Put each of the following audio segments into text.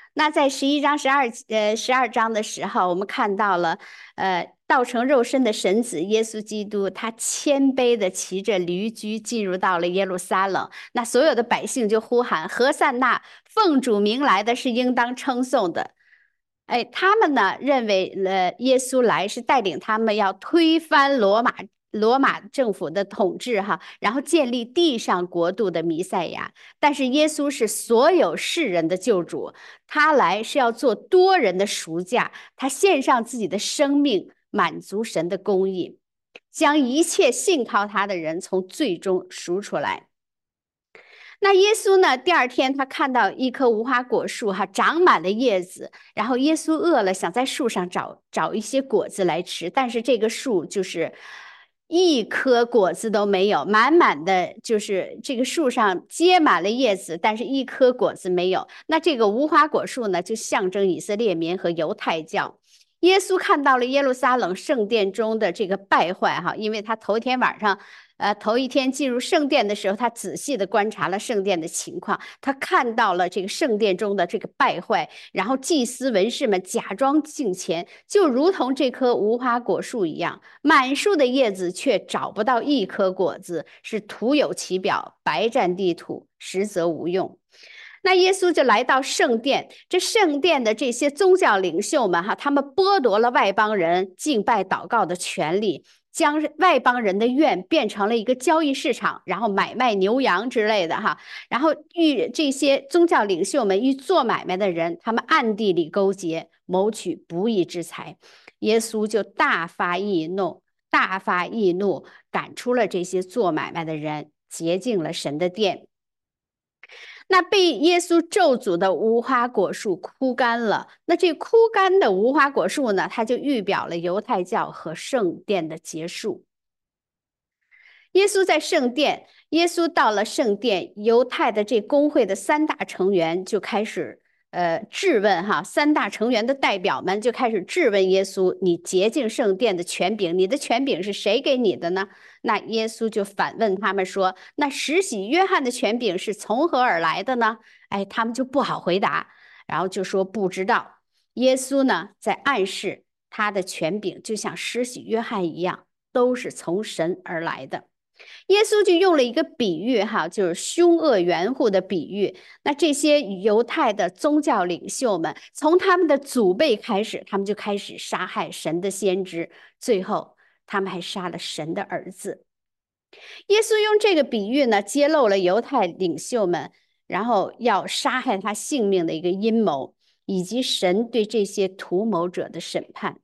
那在十二章的时候，我们看到了，道成肉身的神子耶稣基督，他谦卑的骑着驴驹进入到了耶路撒冷。那所有的百姓就呼喊：何塞那，奉主名来的是应当称颂的。哎，他们呢认为，耶稣来是带领他们要推翻罗马政府的统治哈，然后建立地上国度的弥赛亚。但是耶稣是所有世人的救主，他来是要做多人的赎价，他献上自己的生命，满足神的公义，将一切信靠他的人从罪中赎出来。那耶稣呢？第二天他看到一棵无花果树，长满了叶子。然后耶稣饿了，想在树上找一些果子来吃，但是这个树就是一颗果子都没有，满满的就是这个树上结满了叶子，但是一颗果子没有。那这个无花果树呢，就象征以色列民和犹太教。耶稣看到了耶路撒冷圣殿中的这个败坏，因为他头一天晚上。头一天进入圣殿的时候，他仔细的观察了圣殿的情况，他看到了这个圣殿中的这个败坏，然后祭司文士们假装敬虔，就如同这棵无花果树一样，满树的叶子却找不到一颗果子，是徒有其表，白占地土，实则无用。那耶稣就来到圣殿，这圣殿的这些宗教领袖们他们剥夺了外邦人敬拜祷告的权利，将外邦人的院变成了一个交易市场，然后买卖牛羊之类的然后与这些宗教领袖们与做买卖的人，他们暗地里勾结，谋取不义之财。耶稣就大发异怒，赶出了这些做买卖的人，洁净了神的殿。那被耶稣咒诅的无花果树枯干了，那这枯干的无花果树呢，它就预表了犹太教和圣殿的结束。耶稣在圣殿，耶稣到了圣殿，犹太的这公会的三大成员就开始质问三大成员的代表们就开始质问耶稣：你洁净圣殿的权柄，你的权柄是谁给你的呢？那耶稣就反问他们说：那施洗约翰的权柄是从何而来的呢？哎，他们就不好回答，然后就说不知道。耶稣呢，在暗示他的权柄就像施洗约翰一样，都是从神而来的。耶稣就用了一个比喻就是凶恶园户的比喻。那这些犹太的宗教领袖们，从他们的祖辈开始，他们就开始杀害神的先知，最后他们还杀了神的儿子。耶稣用这个比喻呢，揭露了犹太领袖们然后要杀害他性命的一个阴谋，以及神对这些图谋者的审判。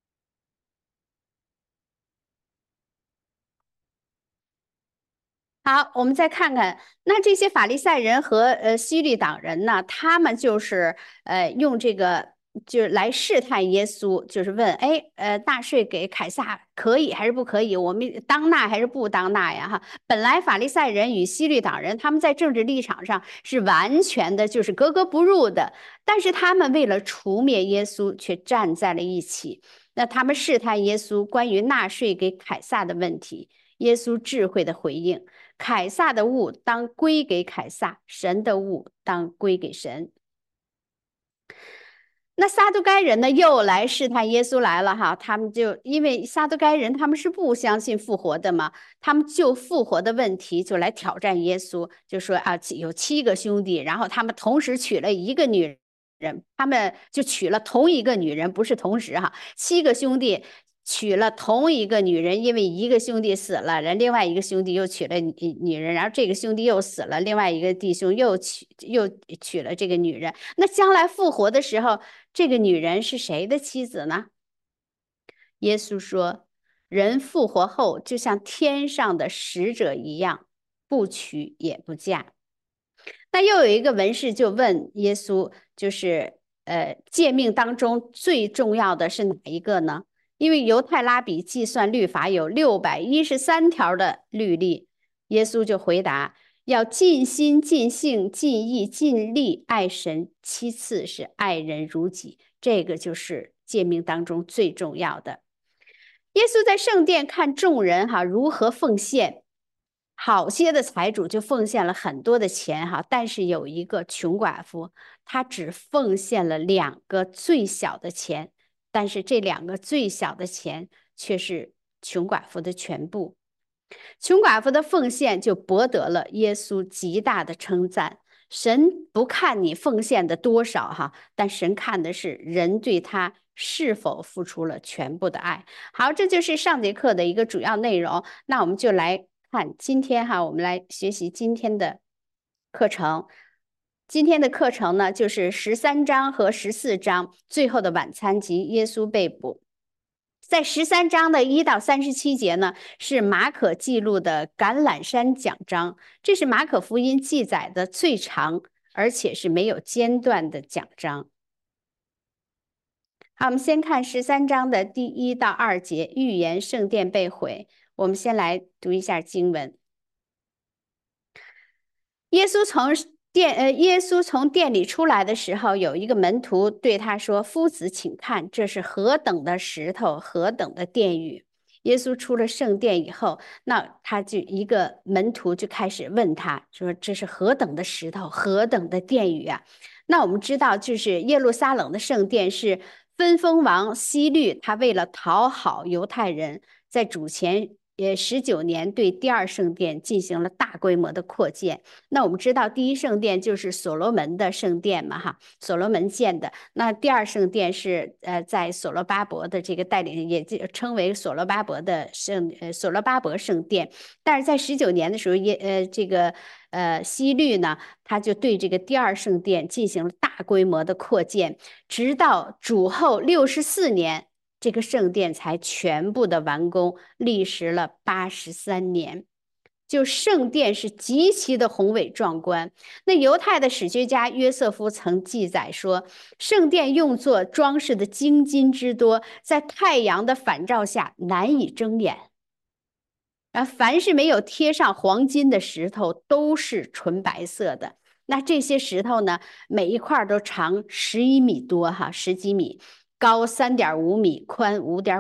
好，我们再看看，那这些法利赛人和希律党人呢，他们就是用这个就是来试探耶稣，就是问，哎，纳税给凯撒可以还是不可以？我们当纳还是不当纳呀？本来法利赛人与希律党人他们在政治立场上是完全的就是格格不入的，但是他们为了除灭耶稣，却站在了一起。那他们试探耶稣关于纳税给凯撒的问题，耶稣智慧的回应。凯撒的物当归给凯撒，神的物当归给神。那撒都该人呢，又来试探耶稣来了他们就因为撒都该人他们是不相信复活的嘛，他们就复活的问题就来挑战耶稣，就说有7个兄弟，然后他们同时娶了一个女人，他们就娶了同一个女人，不是同时7个兄弟娶了同一个女人，因为一个兄弟死了，另外一个兄弟又娶了女人，然后这个兄弟又死了，另外一个弟兄又娶了这个女人。那将来复活的时候，这个女人是谁的妻子呢？耶稣说，人复活后就像天上的使者一样，不娶也不嫁。那又有一个文士就问耶稣，就是诫命当中最重要的是哪一个呢？因为犹太拉比计算律法有613条的律例，耶稣就回答：要尽心、尽性、尽意、尽力爱神，其次是爱人如己。这个就是诫命当中最重要的。耶稣在圣殿看众人如何奉献， 好些的财主就奉献了很多的钱哈，但是有一个穷寡妇，她只奉献了2个最小的钱，但是这2个最小的钱却是穷寡妇的全部。穷寡妇的奉献就博得了耶稣极大的称赞。神不看你奉献的多少哈，但神看的是人对他是否付出了全部的爱。好，这就是上节课的一个主要内容。那我们就来看今天哈，我们来学习今天的课程。今天的课程呢，就是13章和14章最后的晚餐及耶稣被捕。在13章的1到37节呢，是马可记录的橄榄山讲章，这是马可福音记载的最长，而且是没有间断的讲章。好，我们先看13章的第1到2节，预言圣殿被毁。我们先来读一下经文。耶稣从殿里出来的时候，有一个门徒对他说：“夫子，请看，这是何等的石头，何等的殿宇！”耶稣出了圣殿以后，那一个门徒就开始问他说：“这是何等的石头，何等的殿宇啊？”那我们知道，就是耶路撒冷的圣殿是分封王希律，他为了讨好犹太人，在主前19年对第2圣殿进行了大规模的扩建。那我们知道第1圣殿就是所罗门的圣殿嘛，哈，所罗门建的。那第2圣殿是在所罗巴伯的这个带领，也称为所罗巴伯圣殿。但是在19年的时候，希律呢，他就对这个第2圣殿进行了大规模的扩建，直到主后64年。这个圣殿才全部的完工，历时了83年。就圣殿是极其的宏伟壮观。那犹太的史学家约瑟夫曾记载说，圣殿用作装饰的精金之多，在太阳的反照下难以睁眼。凡是没有贴上黄金的石头都是纯白色的。那这些石头呢，每一块都长11米多哈，10几米。高3.5米，宽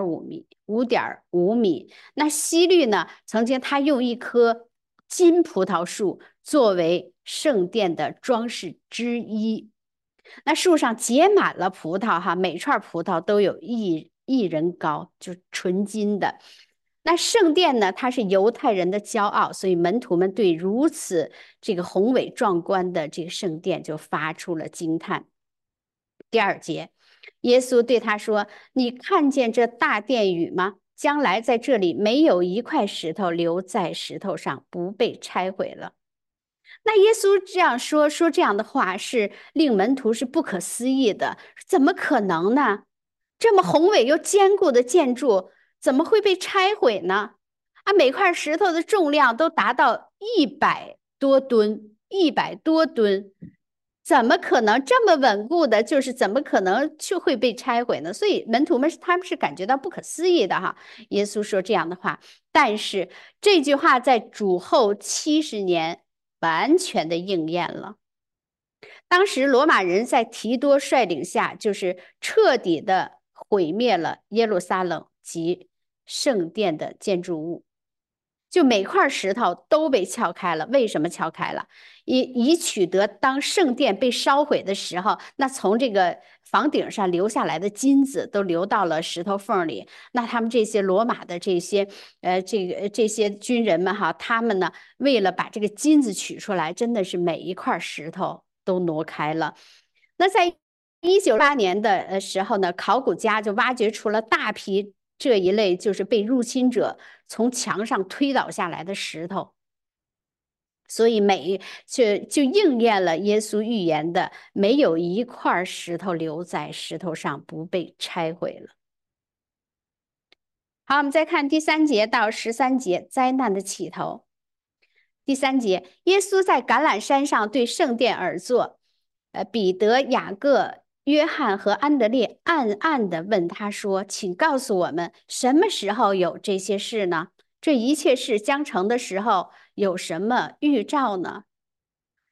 5.5米。那希律呢，曾经他用一棵金葡萄树作为圣殿的装饰之一。那树上结满了葡萄哈，每串葡萄都有1人高，就纯金的。那圣殿呢，它是犹太人的骄傲，所以门徒们对如此这个宏伟壮观的这个圣殿就发出了惊叹。第2节。耶稣对他说：“你看见这大殿宇吗？将来在这里没有一块石头留在石头上不被拆毁了。”那耶稣这样说这样的话，是令门徒是不可思议的。怎么可能呢？这么宏伟又坚固的建筑，怎么会被拆毁呢？每块石头的重量都达到100多吨，100多吨。怎么可能这么稳固的？就是怎么可能就会被拆毁呢？所以门徒们他们是感觉到不可思议的哈。耶稣说这样的话，但是这句话在主后70年完全的应验了。当时罗马人在提多率领下，就是彻底的毁灭了耶路撒冷及圣殿的建筑物。就每块石头都被撬开了，为什么撬开了？以取得当圣殿被烧毁的时候，那从这个房顶上流下来的金子都流到了石头缝里。那他们这些罗马的这些军人们哈，他们呢为了把这个金子取出来，真的是每一块石头都挪开了。那在1968年的时候呢，考古家就挖掘出了大批这一类就是被入侵者从墙上推倒下来的石头，所以就应验了耶稣预言的，没有一块石头留在石头上不被拆毁了。好，我们再看第3节到13节，灾难的起头。第3节，耶稣在橄榄山上对圣殿而坐，彼得、雅各、约翰和安德烈暗暗地问他说：“请告诉我们，什么时候有这些事呢？这一切事将成的时候，有什么预兆呢？”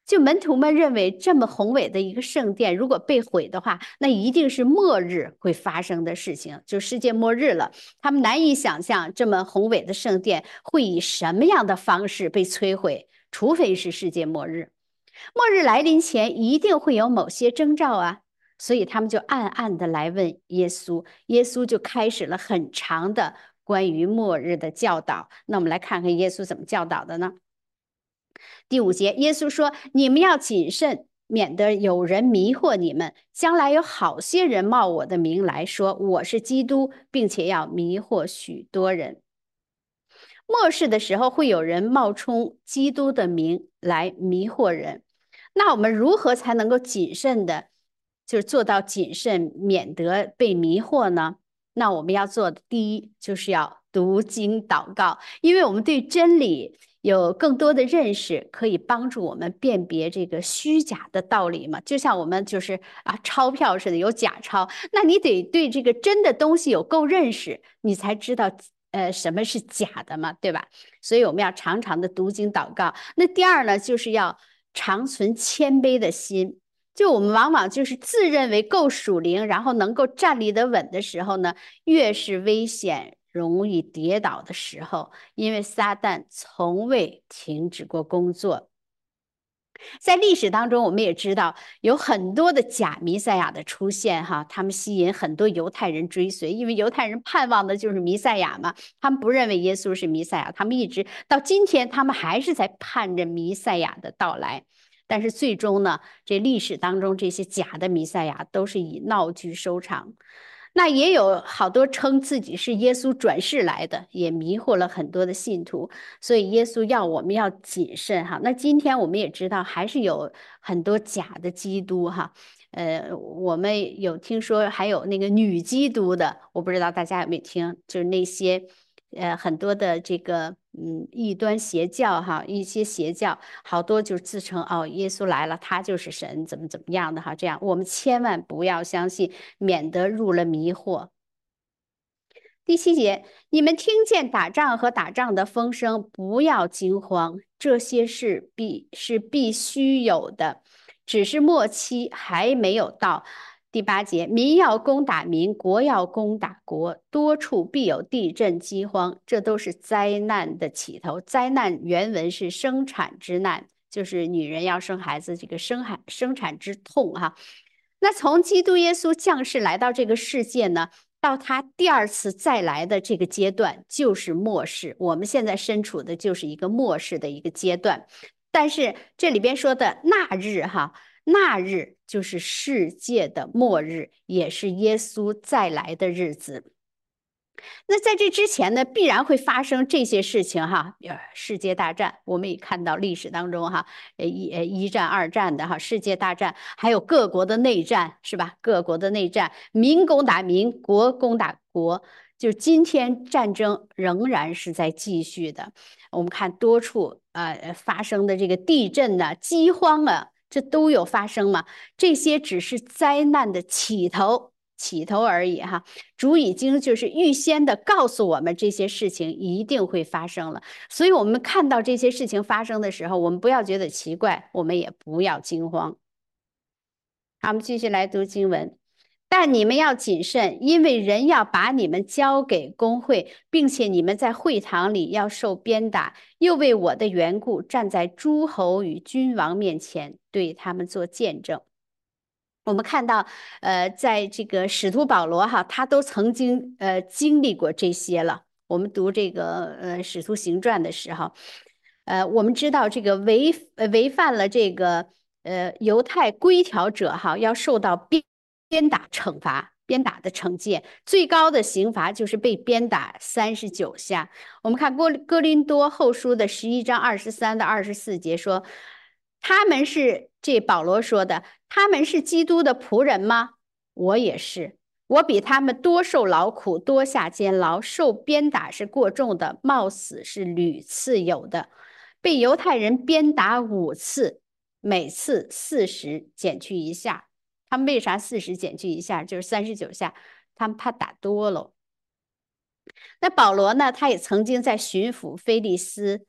就门徒们认为这么宏伟的一个圣殿，如果被毁的话，那一定是末日会发生的事情，就世界末日了。他们难以想象这么宏伟的圣殿会以什么样的方式被摧毁，除非是世界末日。末日来临前一定会有某些征兆啊，所以他们就暗暗的来问耶稣，耶稣就开始了很长的关于末日的教导。那我们来看看耶稣怎么教导的呢？第5节，耶稣说：你们要谨慎，免得有人迷惑你们。将来有好些人冒我的名来说我是基督，并且要迷惑许多人。末世的时候会有人冒充基督的名来迷惑人。那我们如何才能够谨慎的，就是做到谨慎，免得被迷惑呢？那我们要做的第一就是要读经祷告，因为我们对真理有更多的认识，可以帮助我们辨别这个虚假的道理嘛。就像我们就是钞票似的，有假钞，那你得对这个真的东西有够认识，你才知道什么是假的嘛，对吧？所以我们要常常的读经祷告。那第二呢，就是要常存谦卑的心。就我们往往就是自认为够属灵，然后能够站立得稳的时候呢，越是危险容易跌倒的时候，因为撒旦从未停止过工作。在历史当中，我们也知道有很多的假弥赛亚的出现，他们吸引很多犹太人追随，因为犹太人盼望的就是弥赛亚嘛，他们不认为耶稣是弥赛亚，他们一直到今天，他们还是在盼着弥赛亚的到来。但是最终呢，这历史当中这些假的弥赛亚都是以闹剧收场。那也有好多称自己是耶稣转世来的，也迷惑了很多的信徒。所以耶稣要我们要谨慎哈。那今天我们也知道，还是有很多假的基督哈。我们有听说还有那个女基督的，我不知道大家有没有听，就是那些很多的这个异端邪教哈，一些邪教好多就自称耶稣来了，他就是神，怎么样的哈。这样我们千万不要相信，免得入了迷惑。第7节，你们听见打仗和打仗的风声，不要惊慌，这些事必须有的，只是末期还没有到。第8节，民要攻打民，国要攻打国，多处必有地震、饥荒，这都是灾难的起头。灾难原文是生产之难，就是女人要生孩子，这个生产之痛哈。那从基督耶稣降世来到这个世界呢，到他第2次再来的这个阶段就是末世，我们现在身处的就是一个末世的一个阶段。但是这里边说的那日哈，那日就是世界的末日，也是耶稣再来的日子。那在这之前呢，必然会发生这些事情哈，世界大战，我们也看到历史当中哈，一战、2战的哈，世界大战，还有各国的内战，是吧？各国的内战，民攻打民，国攻打国，就今天战争仍然是在继续的。我们看多处发生的这个地震呢、饥荒啊，这都有发生嘛？这些只是灾难的起头而已哈。主已经就是预先的告诉我们这些事情一定会发生了，所以我们看到这些事情发生的时候，我们不要觉得奇怪，我们也不要惊慌。好，我们继续来读经文。但你们要谨慎，因为人要把你们交给公会，并且你们在会堂里要受鞭打，又为我的缘故站在诸侯与君王面前，对他们做见证。我们看到，在这个使徒保罗哈，他都曾经经历过这些了。我们读这个使徒行传的时候，我们知道这个违反了这个犹太规条者哈，要受到鞭打惩罚。鞭打的惩戒，最高的刑罚就是被鞭打39下。我们看哥林多后书的11章23到24节说，他们是这保罗说的，他们是基督的仆人吗？我也是，我比他们多受劳苦，多下监牢，受鞭打是过重的，冒死是屡次有的，被犹太人鞭打5次，每次40减去1下。他们为啥40减去1下就是39下？他们怕打多了。那保罗呢？他也曾经在巡抚菲利斯，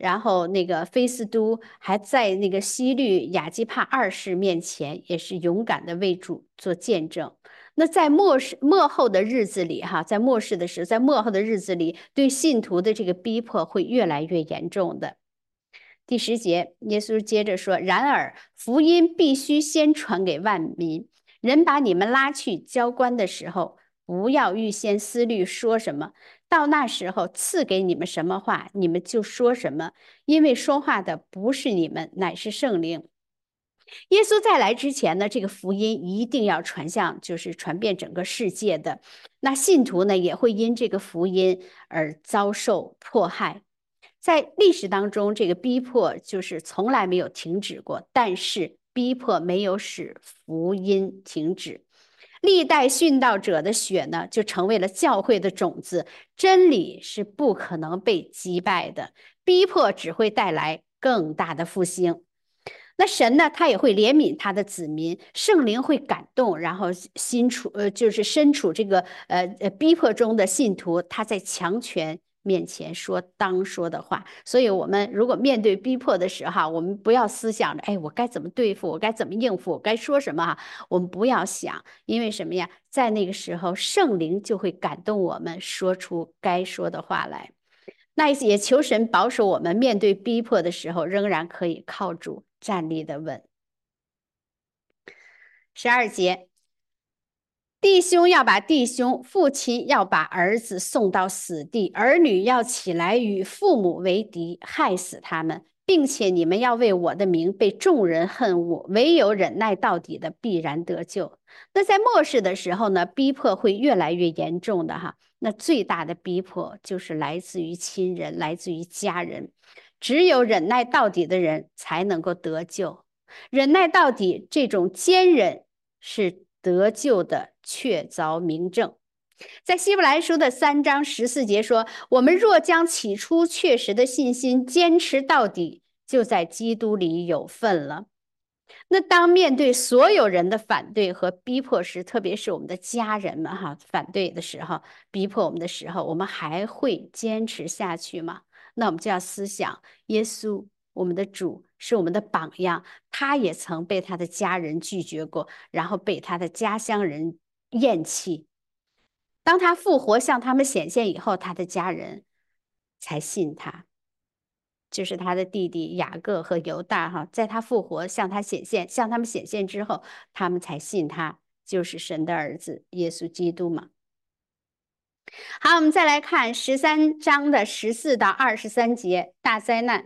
然后那个菲斯都还在那个西律亚基帕二世面前，也是勇敢的为主做见证。那在末后的日子里，哈，在末世的时候，在末后的日子里，对信徒的这个逼迫会越来越严重的。第10节，耶稣接着说：“然而，福音必须先传给万民。人把你们拉去交官的时候，不要预先思虑说什么。到那时候，赐给你们什么话，你们就说什么，因为说话的不是你们，乃是圣灵。”耶稣再来之前呢，这个福音一定要传向，就是传遍整个世界的。那信徒呢，也会因这个福音而遭受迫害。在历史当中，这个逼迫就是从来没有停止过，但是逼迫没有使福音停止。历代殉道者的血呢，就成为了教会的种子。真理是不可能被击败的，逼迫只会带来更大的复兴。那神呢，他也会怜悯他的子民，圣灵会感动，然后就是身处这个逼迫中的信徒，他在强权面前说当说的话。所以，我们如果面对逼迫的时候，我们不要思想着，哎，我该怎么对付，我该怎么应付，我该说什么哈？我们不要想，因为什么呀？在那个时候，圣灵就会感动我们，说出该说的话来。那也求神保守我们面对逼迫的时候，仍然可以靠主站立的稳。12节，弟兄要把弟兄，父亲要把儿子送到死地，儿女要起来与父母为敌，害死他们，并且你们要为我的名被众人恨恶，唯有忍耐到底的必然得救。那在末世的时候呢，逼迫会越来越严重的哈。那最大的逼迫就是来自于亲人，来自于家人。只有忍耐到底的人才能够得救。忍耐到底这种坚忍是得救的确凿明证。在希伯来书的3章14节说：“我们若将起初确实的信心坚持到底，就在基督里有份了。”那当面对所有人的反对和逼迫时，特别是我们的家人们反对的时候，逼迫我们的时候，我们还会坚持下去吗？那我们就要思想，耶稣，我们的主是我们的榜样，他也曾被他的家人拒绝过，然后被他的家乡人厌弃。当他复活向他们显现以后，他的家人才信他。就是他的弟弟雅各和犹大在他复活向他向他们显现之后，他们才信他就是神的儿子耶稣基督嘛。好，我们再来看13章的14到23节，大灾难。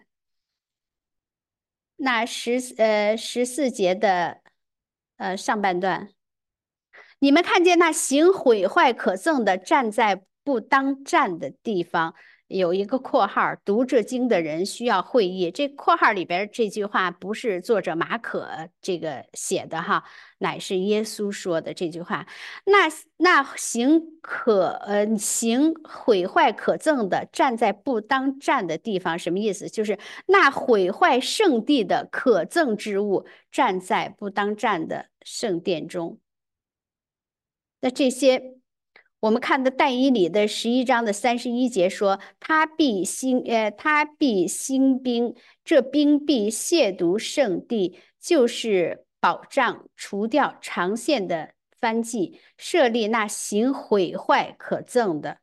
那14节的上半段，你们看见那行毁坏可憎的站在不当站的地方，有一个括号，读这经的人需要会意。这括号里边这句话不是作者马可这个写的哈，乃是耶稣说的这句话。那行毁坏可憎的站在不当站的地方，什么意思？就是那毁坏圣地的可憎之物站在不当站的圣殿中。那这些，我们看的但以理的11章的31节说，他必兴兵，这兵必亵渎圣地，就是保障除掉长线的番计，设立那行毁坏可憎的。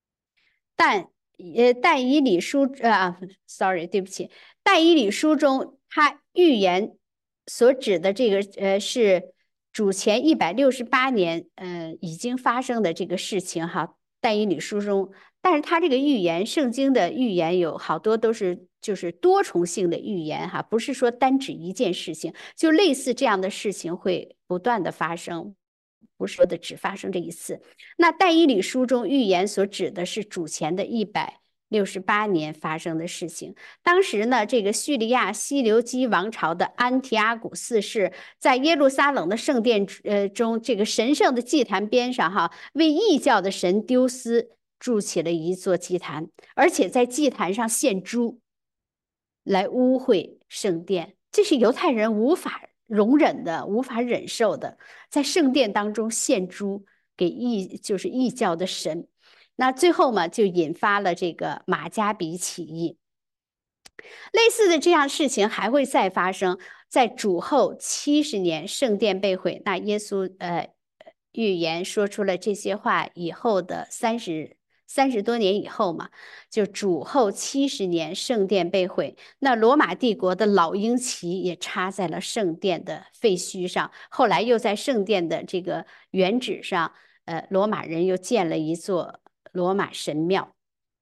但以理书sorry， 对不起，但以理书中他预言所指的这个是主前168年已经发生的这个事情哈。但以理书中，但是他这个预言，圣经的预言有好多都是就是多重性的预言哈，不是说单指一件事情，就类似这样的事情会不断的发生。不是说的只发生这一次。那但以理书中预言所指的是主前的168年发生的事情。当时呢，这个叙利亚西流基王朝的安提阿古四世在耶路撒冷的圣殿中，这个神圣的祭坛边上为异教的神丢斯筑起了一座祭坛，而且在祭坛上献猪来污秽圣殿，这是犹太人无法容忍的，无法忍受的，在圣殿当中献猪给就是异教的神。那最后嘛，就引发了这个马加比起义。 类似的这样事情还会再发生，在主后70年，圣殿被毁。那耶稣预言说出了这些话以后的30多年以后嘛，就主后70年，圣殿被毁。那罗马帝国的老鹰旗也插在了圣殿的废墟上，后来又在圣殿的这个原址上，罗马人又建了一座罗马神庙。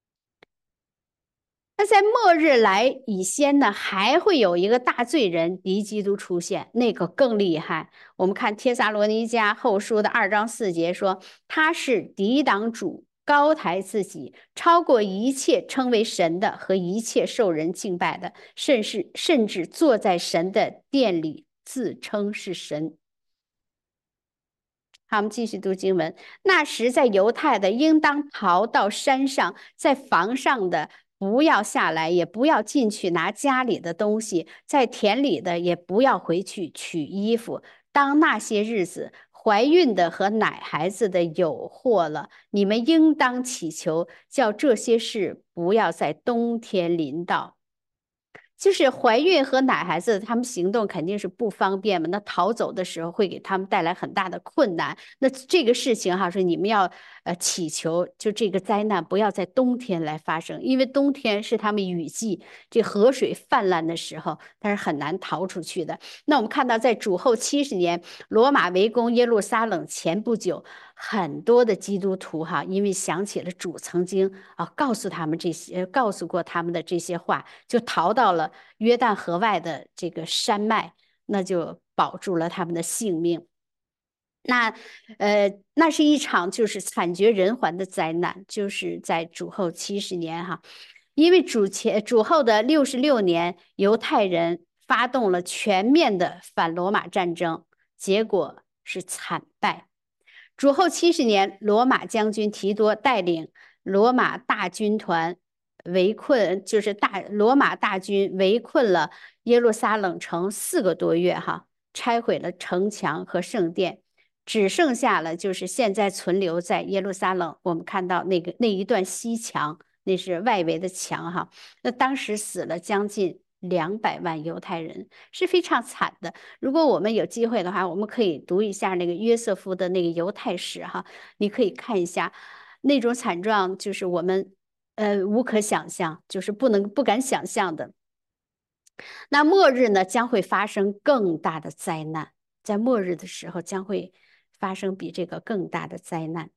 那在末日来以先呢，还会有一个大罪人敌基督出现，那个更厉害。我们看帖撒罗尼迦后书的2章4节说，他是抵挡主，高抬自己，超过一切称为神的和一切受人敬拜的，甚至坐在神的殿里，自称是神。好，我们继续读经文。那时，在犹太的应当逃到山上，在房上的不要下来，也不要进去拿家里的东西；在田里的也不要回去取衣服。当那些日子，怀孕的和奶孩子的有祸了，你们应当祈求，叫这些事不要在冬天临到。就是怀孕和奶孩子，他们行动肯定是不方便嘛。那逃走的时候会给他们带来很大的困难。那这个事情哈，说你们要祈求，就这个灾难不要在冬天来发生，因为冬天是他们雨季，这河水泛滥的时候，但是很难逃出去的。那我们看到，在主后70年，罗马围攻耶路撒冷前不久，很多的基督徒哈，因为想起了主曾经告诉他们这些，告诉过他们的这些话，就逃到了约旦河外的这个山脉，那就保住了他们的性命。那是一场就是惨绝人寰的灾难，就是在主后70年哈，因为主后的66年，犹太人发动了全面的反罗马战争，结果是惨败。主后70年，罗马将军提多带领罗马大军团围困，就是罗马大军围困了耶路撒冷城4个多月哈，拆毁了城墙和圣殿，只剩下了就是现在存留在耶路撒冷，我们看到那一段西墙，那是外围的墙哈。那当时死了将近200万犹太人，是非常惨的。如果我们有机会的话，我们可以读一下那个约瑟夫的那个犹太史哈，你可以看一下那种惨状，就是我们无可想象，就是不敢想象的。那末日呢，将会发生更大的灾难，在末日的时候将会发生比这个更大的灾难。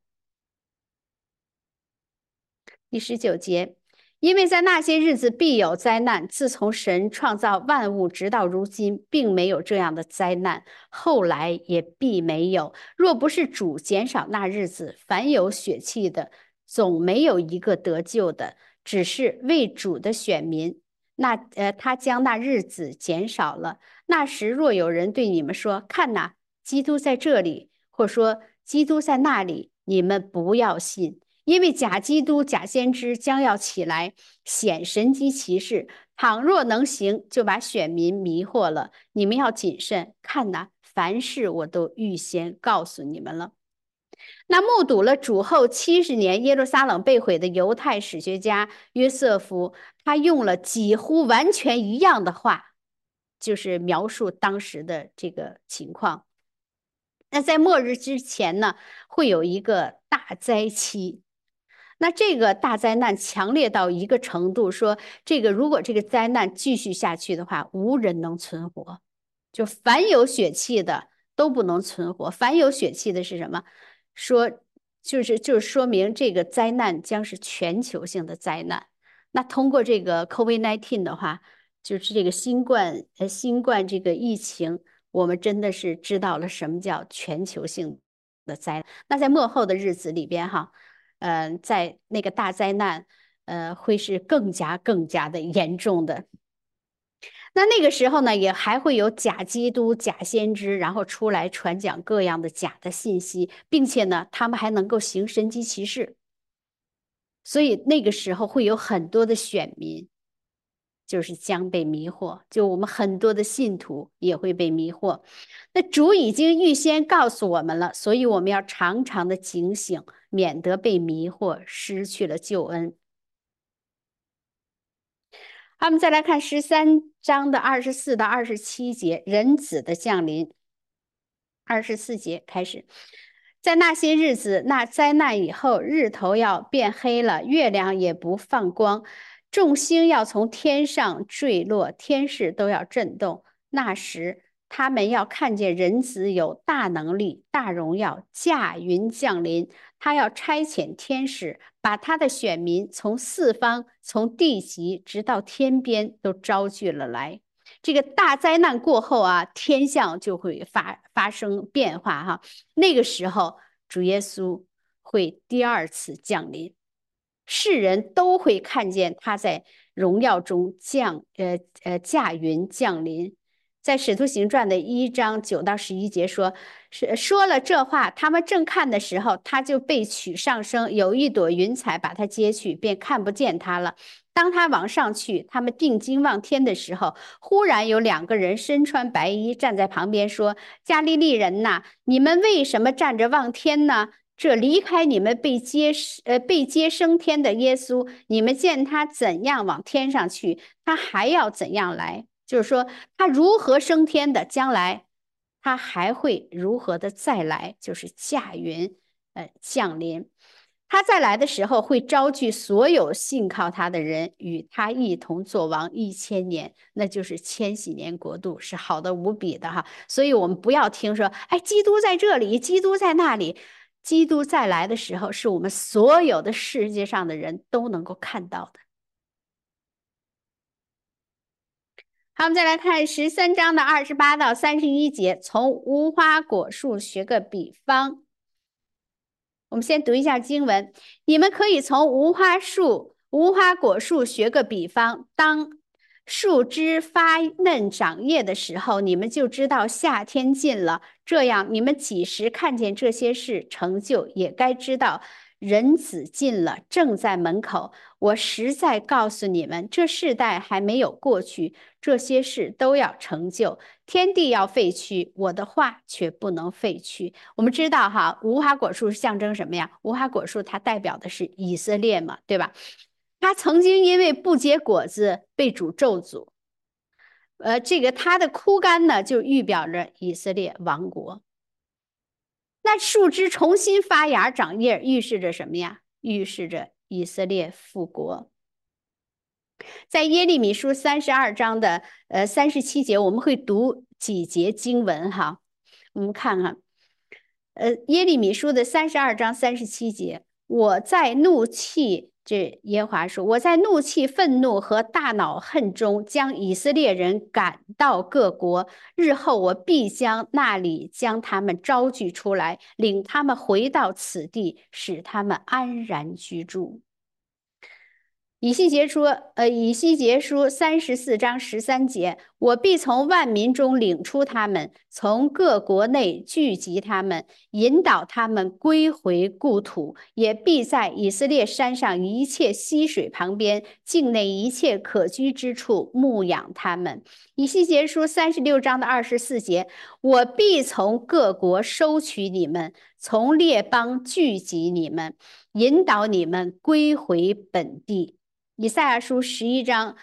第19节，因为在那些日子必有灾难，自从神创造万物直到如今，并没有这样的灾难，后来也必没有。若不是主减少那日子，凡有血气的，总没有一个得救的，只是为主的选民。他将那日子减少了。那时若有人对你们说：“看哪，基督在这里”，或说：“基督在那里”，你们不要信。因为假基督、假先知将要起来显神机奇事，倘若能行，就把选民迷惑了。你们要谨慎，看哪，凡事我都预先告诉你们了。那目睹了主后70年耶路撒冷被毁的犹太史学家约瑟夫，他用了几乎完全一样的话，就是描述当时的这个情况。那在末日之前呢，会有一个大灾期。那这个大灾难强烈到一个程度，说如果这个灾难继续下去的话，无人能存活，就凡有血气的都不能存活。凡有血气的是什么？说就是说明这个灾难将是全球性的灾难。那通过这个 COVID-19 的话，就是这个新冠这个疫情，我们真的是知道了什么叫全球性的灾难。那在末后的日子里边哈。在那个大灾难，会是更加的严重的。那个时候呢，也还会有假基督、假先知，然后出来传讲各样的假的信息，并且呢，他们还能够行神迹奇事。所以那个时候会有很多的选民，就是将被迷惑，就我们很多的信徒也会被迷惑。那主已经预先告诉我们了，所以我们要常常的警醒，免得被迷惑，失去了救恩。 好，我们再来看13章的24到27节，人子的降临。24节开始，在那些日子，那灾难以后，日头要变黑了，月亮也不放光，众星要从天上坠落，天势都要震动。那时，他们要看见人子有大能力、大荣耀，驾云降临。他要差遣天使，把他的选民从四方、从地极直到天边都招聚了来。这个大灾难过后啊，天象就会发生变化哈。那个时候，主耶稣会第二次降临，世人都会看见他在荣耀中驾云降临。在《使徒行传》的1章9到11节说了这话，他们正看的时候，他就被取上升，有一朵云彩把他接去，便看不见他了。当他往上去，他们定睛望天的时候，忽然有2个人身穿白衣站在旁边说：“加利利人呐，你们为什么站着望天呢？这离开你们被接升天的耶稣，你们见他怎样往天上去，他还要怎样来。”就是说，他如何升天的，将来他还会如何的再来，就是驾云降临。他再来的时候，会招聚所有信靠他的人，与他一同作王1000年，那就是千禧年国度，是好的无比的哈。所以我们不要听说，哎，基督在这里，基督在那里。基督再来的时候，是我们所有的世界上的人都能够看到的。好，我们再来看13章的28到31节，从无花果树学个比方。我们先读一下经文，你们可以从无花果树学个比方，当树枝发嫩长叶的时候，你们就知道夏天近了。这样，你们几时看见这些事成就，也该知道人子近了，正在门口。我实在告诉你们，这世代还没有过去，这些事都要成就。天地要废去，我的话却不能废去。我们知道哈，无花果树象征什么呀？无花果树它代表的是以色列嘛，对吧？它曾经因为不结果子被主咒诅，这个它的枯干呢，就预表着以色列亡国。那树枝重新发芽长叶，预示着什么呀？预示着以色列复国。在耶利米书32章的37节，我们会读几节经文哈。我们看看，耶利米书的32章37节，我在怒气，这耶和华说，我在怒气、愤怒和大恼恨中，将以色列人赶到各国。日后我必将他们招聚出来，领他们回到此地，使他们安然居住。以西结书34章13节，我必从万民中领出他们，从各国内聚集他们，引导他们归回故土，也必在以色列山上一切溪水旁边，境内一切可居之处牧养他们。以西结书36章的24节，我必从各国收取你们，从列邦聚集你们，引导你们归回本地。以赛亚书11章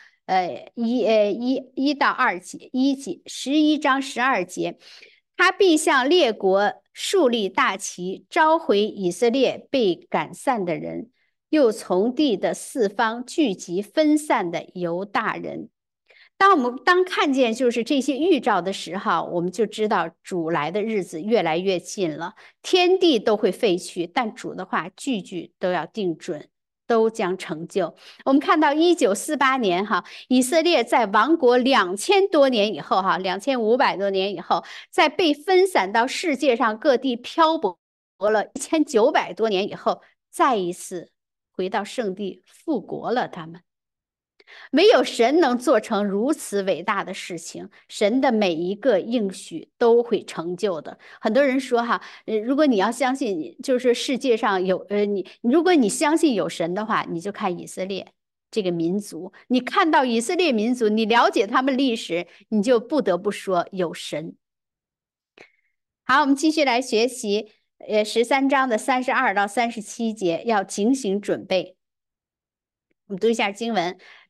1到2节11章12节，他必向列国树立大旗，召回以色列被赶散的人，又从地的四方聚集分散的犹大人。当看见就是这些预兆的时候，我们就知道主来的日子越来越近了，天地都会废去，但主的话句句都要定准，都将成就。我们看到1948年哈，以色列在亡国2000多年以后哈，2500多年以后，在被分散到世界上各地漂泊了1900多年以后，再一次回到圣地复国了。他们没有神能做成如此伟大的事情，神的每一个应许都会成就的。很多人说哈，如果你要相信，就是世界上有如果你相信有神的话，你就看以色列这个民族，你看到以色列民族，你了解他们历史，你就不得不说有神。好，我们继续来学习13章的32到37节，要警醒准备。我们读一下经文。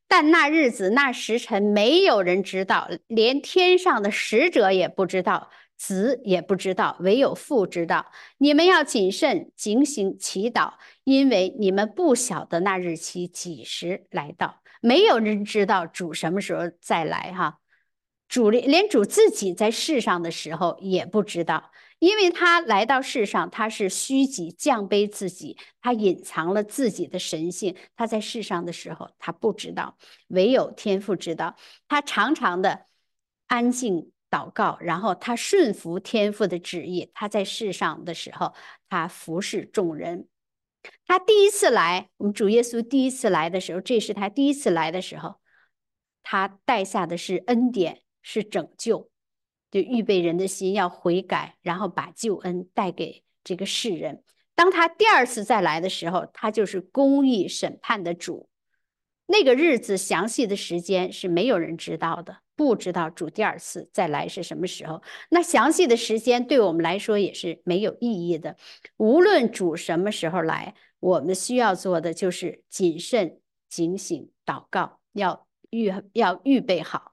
但那日子那时辰没有人知道，连天上的使者也不知道，子也不知道，唯有父知道。你们要谨慎警醒祈祷，因为你们不晓得那日期几时来到。没有人知道主什么时候再来哈。主连主自己在世上的时候也不知道，因为他来到世上，他是虚己降卑自己，他隐藏了自己的神性。他在世上的时候，他不知道，唯有天父知道。他常常的安静祷告，然后他顺服天父的旨意。他在世上的时候，他服侍众人。他第一次来，我们主耶稣第一次来的时候，这是他第一次来的时候，他带下的是恩典，是拯救，就预备人的心要悔改，然后把救恩带给这个世人。当他第二次再来的时候，他就是公义审判的主。那个日子详细的时间是没有人知道的，不知道主第二次再来是什么时候。那详细的时间对我们来说也是没有意义的。无论主什么时候来，我们需要做的就是谨慎、警醒、祷告，要预备好。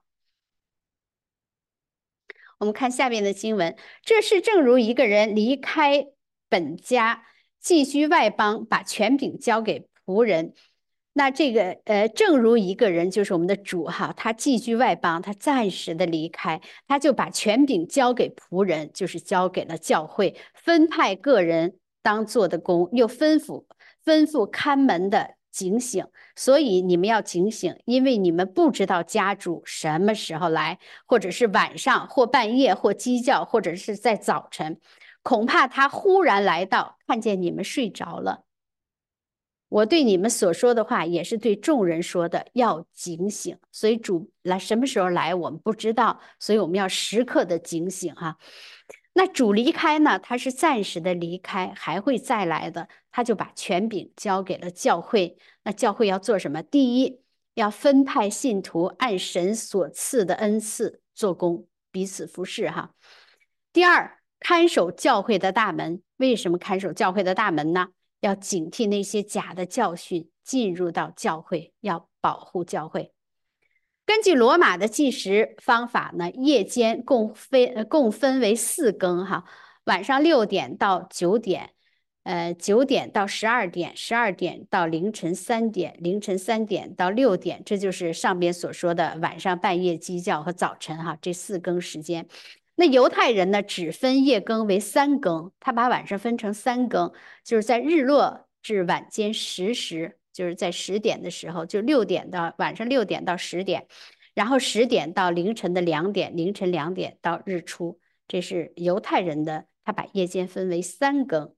我们看下面的经文，这是正如一个人离开本家，寄居外邦，把权柄交给仆人。那这个正如一个人，就是我们的主哈，他寄居外邦，他暂时的离开，他就把权柄交给仆人，就是交给了教会，分派个人当做的工，又吩咐看门的警醒。所以你们要警醒，因为你们不知道家主什么时候来，或者是晚上，或半夜，或鸡叫，或者是在早晨，恐怕他忽然来到，看见你们睡着了。我对你们所说的话，也是对众人说的，要警醒。所以主来什么时候来，我们不知道，所以我们要时刻的警醒哈。那主离开呢，他是暂时的离开，还会再来的。他就把权柄交给了教会。那教会要做什么？第一，要分派信徒按神所赐的恩赐做工，彼此服侍哈。第二，看守教会的大门。为什么看守教会的大门呢？要警惕那些假的教训进入到教会，要保护教会。根据罗马的计时方法呢，夜间共分为4更哈，晚上6点到9点，9点到12点，12点到凌晨3点，凌晨3点到6点，这就是上边所说的晚上、半夜、鸡叫和早晨哈，这4更时间。那犹太人呢，只分夜更为3更，他把晚上分成3更，就是在日落至晚间10时，就是在10点的时候，就晚上6点到10点，然后10点到凌晨的2点，凌晨2点到日出，这是犹太人的，他把夜间分为3更。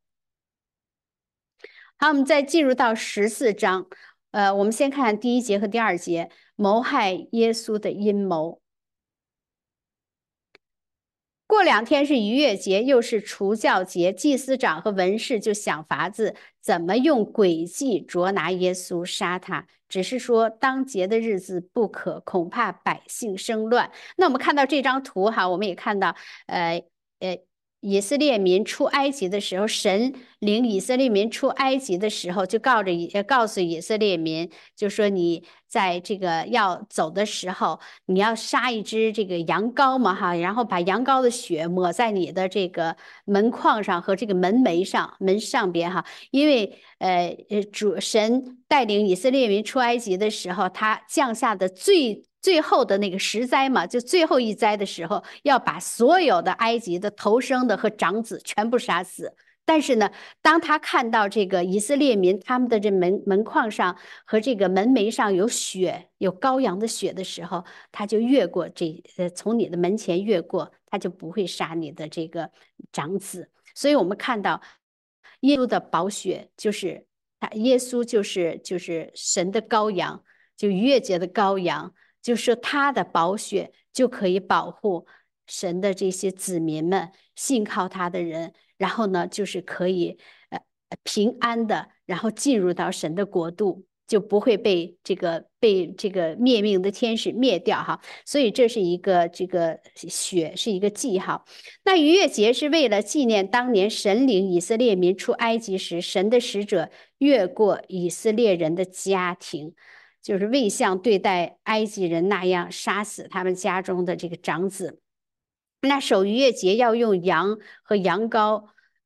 好，我们再进入到14章，我们先看第1节和第2节，谋害耶稣的阴谋。过2天是逾越节，又是除酵节，祭司长和文士就想法子怎么用诡计捉拿耶稣，杀他。只是说当节的日子不可，恐怕百姓生乱。那我们看到这张图哈，我们也看到，以色列民出埃及的时候，神领以色列民出埃及的时候，就告诉以色列民，就说你在这个要走的时候，你要杀一只这个羊羔嘛哈，然后把羊羔的血抹在你的这个门框上和这个门楣上、门上边哈，因为主神带领以色列民出埃及的时候，他降下的最后的那个10灾嘛，就最后一灾的时候，要把所有的埃及的头生的和长子全部杀死。但是呢，当他看到这个以色列民他们的这门框上和这个门楣上有血，有羔羊的血的时候，他就越过从你的门前越过，他就不会杀你的这个长子。所以我们看到耶稣的宝血就是耶稣就是神的羔羊，就逾越节的羔羊。就是说他的宝血就可以保护神的这些子民们，信靠他的人，然后呢，就是可以平安的，然后进入到神的国度，就不会被这个灭命的天使灭掉哈。所以这是一个这个血是一个记号。那逾越节是为了纪念当年神领以色列民出埃及时，神的使者越过以色列人的家庭。 就是未像对待埃及人那样杀死他们家中的这个长子。那守逾越节要用羊和羊羔，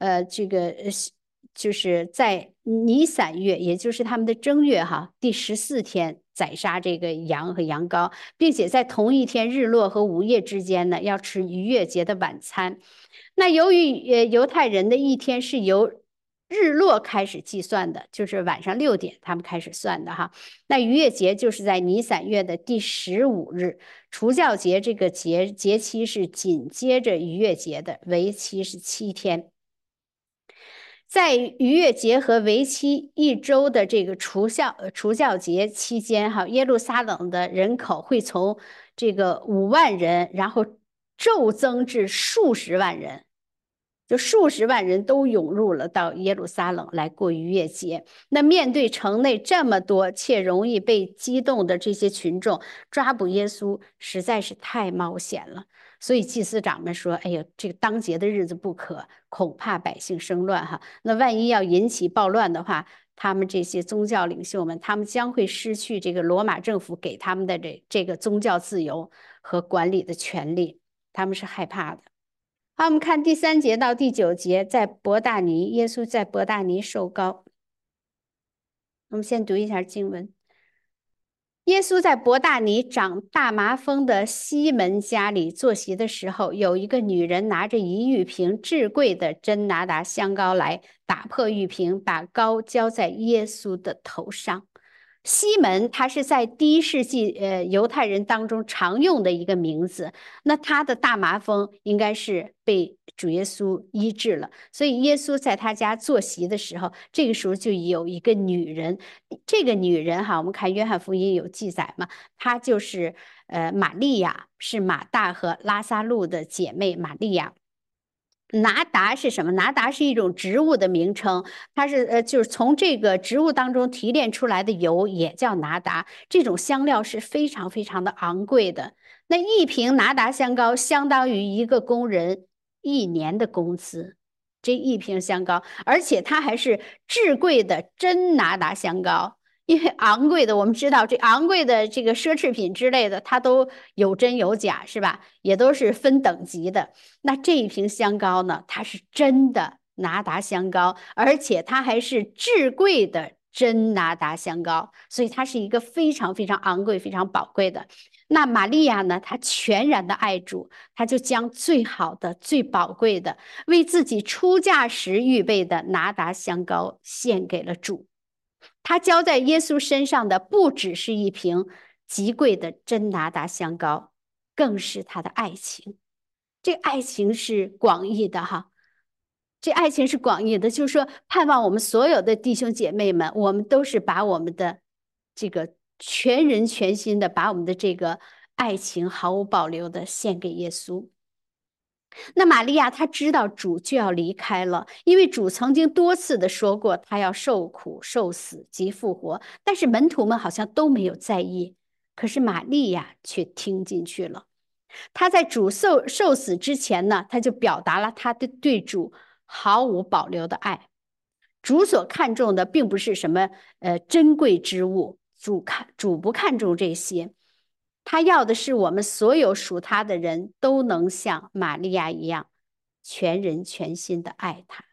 就是在尼散月，也就是他们的正月哈，第14天宰杀这个羊和羊羔，并且在同一天日落和午夜之间呢，要吃逾越节的晚餐。那由于犹太人的一天是由日落开始计算的，就是晚上6点他们开始算的哈。那逾越节就是在尼散月的第15日，除酵节这个节期是紧接着逾越节的，为期是7天。在逾越节和为期1周的这个除酵节期间，哈，耶路撒冷的人口会从这个5万人，然后骤增至数十万人。就数十万人都涌入了到耶路撒冷来过逾越节。那面对城内这么多且容易被激动的这些群众，抓捕耶稣实在是太冒险了。所以祭司长们说：“哎呀，这个当节的日子不可，恐怕百姓生乱哈。那万一要引起暴乱的话，他们这些宗教领袖们，他们将会失去这个罗马政府给他们的这个宗教自由和管理的权利，他们是害怕的。”好，我们看第3节到第9节，在伯大尼，耶稣在伯大尼受膏。我们先读一下经文。耶稣在伯大尼长大麻风的西门家里坐席的时候，有一个女人拿着1玉瓶至贵的真拿达香膏来，打破玉瓶，把膏浇在耶稣的头上。西门他是在第1世纪犹太人当中常用的一个名字，那他的大麻风应该是被主耶稣医治了，所以耶稣在他家坐席的时候，这个时候就有一个女人，这个女人哈，我们看约翰福音有记载嘛，她就是玛利亚，是马大和拉撒路的姐妹玛利亚。拿达是什么？拿达是一种植物的名称，它是就是从这个植物当中提炼出来的油也叫拿达。这种香料是非常非常的昂贵的。那1瓶拿达香膏相当于一个工人1年的工资，这1瓶香膏，而且它还是至贵的真拿达香膏。因为昂贵的，我们知道这昂贵的这个奢侈品之类的，它都有真有假，是吧？也都是分等级的。那这一瓶香膏呢，它是真的拿达香膏，而且它还是至贵的真拿达香膏，所以它是一个非常非常昂贵、非常宝贵的。那玛利亚呢，她全然的爱主，她就将最好的、最宝贵的，为自己出嫁时预备的拿达香膏献给了主。他浇在耶稣身上的不只是一瓶极贵的真拿达香膏，更是他的爱情。这爱情是广义的哈，这爱情是广义的，就是说盼望我们所有的弟兄姐妹们，我们都是把我们的这个全人全心的，把我们的这个爱情毫无保留的献给耶稣。那玛利亚她知道主就要离开了，因为主曾经多次的说过他要受苦、受死及复活，但是门徒们好像都没有在意，可是玛利亚却听进去了。他在主受死之前呢，他就表达了他对主毫无保留的爱。主所看重的并不是什么珍贵之物，主不看重这些。他要的是我们所有属他的人都能像玛利亚一样，全人全心的爱他。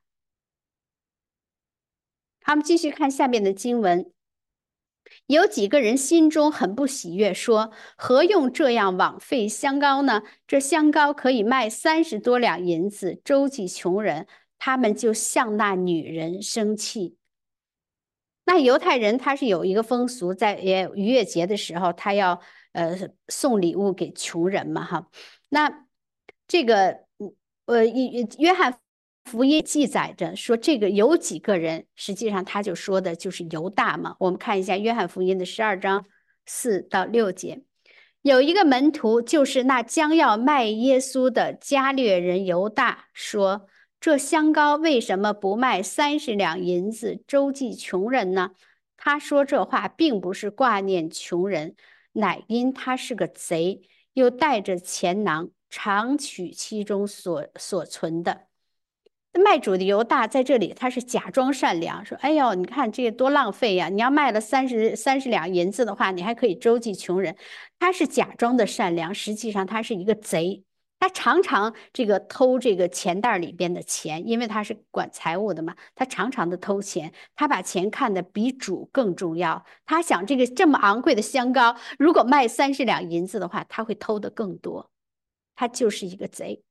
好，我们继续看下面的经文。有几个人心中很不喜悦，说：“何用这样枉费香膏呢？这香膏可以卖30多两银子，周济穷人。”他们就向那女人生气。那犹太人他是有一个风俗，在逾越节的时候，他要送礼物给穷人嘛哈。那这个约翰福音记载着说，这个有几个人，实际上他就说的就是犹大嘛。我们看一下约翰福音的12章4到6节，有一个门徒，就是那将要卖耶稣的加略人犹大，说：“这香膏为什么不卖30两银子，周济穷人呢？”他说这话并不是挂念穷人，乃因他是个贼，又带着钱囊，常取其中所存的。 卖主的犹大在这里，他是假装善良，说：“哎呦，你看这个多浪费呀！你要卖了三十两银子的话，你还可以周济穷人。”他是假装的善良，实际上他是一个贼。他常常这个偷这个钱袋里边的钱，因为他是管财务的嘛，他常常的偷钱。他把钱看得比主更重要。他想，这个这么昂贵的香膏，如果卖30两银子的话，他会偷的更多。他就是一个贼。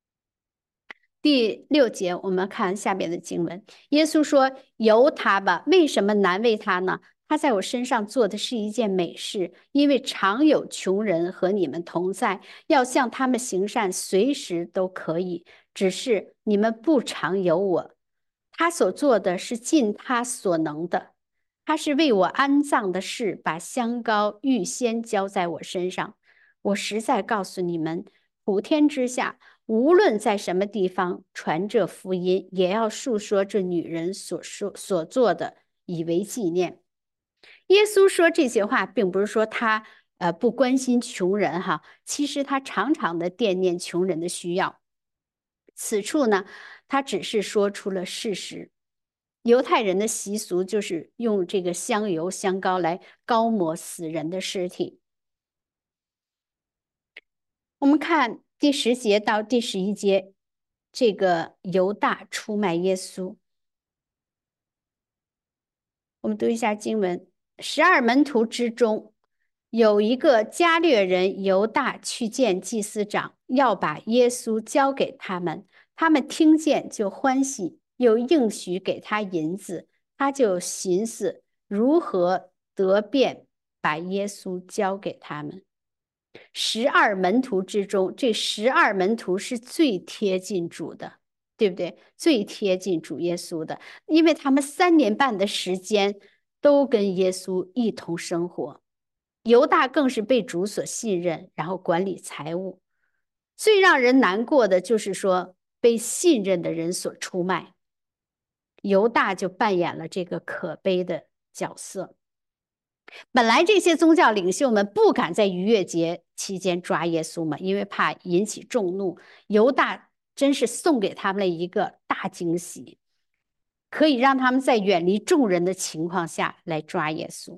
第6节，我们看下边的经文。耶稣说：“由他吧，为什么难为他呢？他在我身上做的是一件美事，因为常有穷人和你们同在，要向他们行善，随时都可以。只是你们不常有我。他所做的是尽他所能的，他是为我安葬的事，把香膏预先浇在我身上。我实在告诉你们，普天之下，无论在什么地方传这福音，也要述说这女人所做的，以为纪念。”耶稣说这些话，并不是说他不关心穷人哈，其实他常常的惦念穷人的需要。此处呢，他只是说出了事实。犹太人的习俗就是用这个香油、香膏来膏抹死人的尸体。我们看第10节到第11节，这个犹大出卖耶稣。我们读一下经文：12门徒之中，有一个加略人犹大去见祭司长，要把耶稣交给他们。他们听见就欢喜，又应许给他银子。他就寻思如何得便把耶稣交给他们。12门徒之中，这12门徒是最贴近主的，对不对？最贴近主耶稣的，因为他们3年半的时间都跟耶稣一同生活。犹大更是被主所信任，然后管理财务。最让人难过的就是说，被信任的人所出卖。犹大就扮演了这个可悲的角色。本来这些宗教领袖们不敢在逾越节期间抓耶稣嘛，因为怕引起众怒。犹大真是送给他们了一个大惊喜，可以让他们在远离众人的情况下来抓耶稣。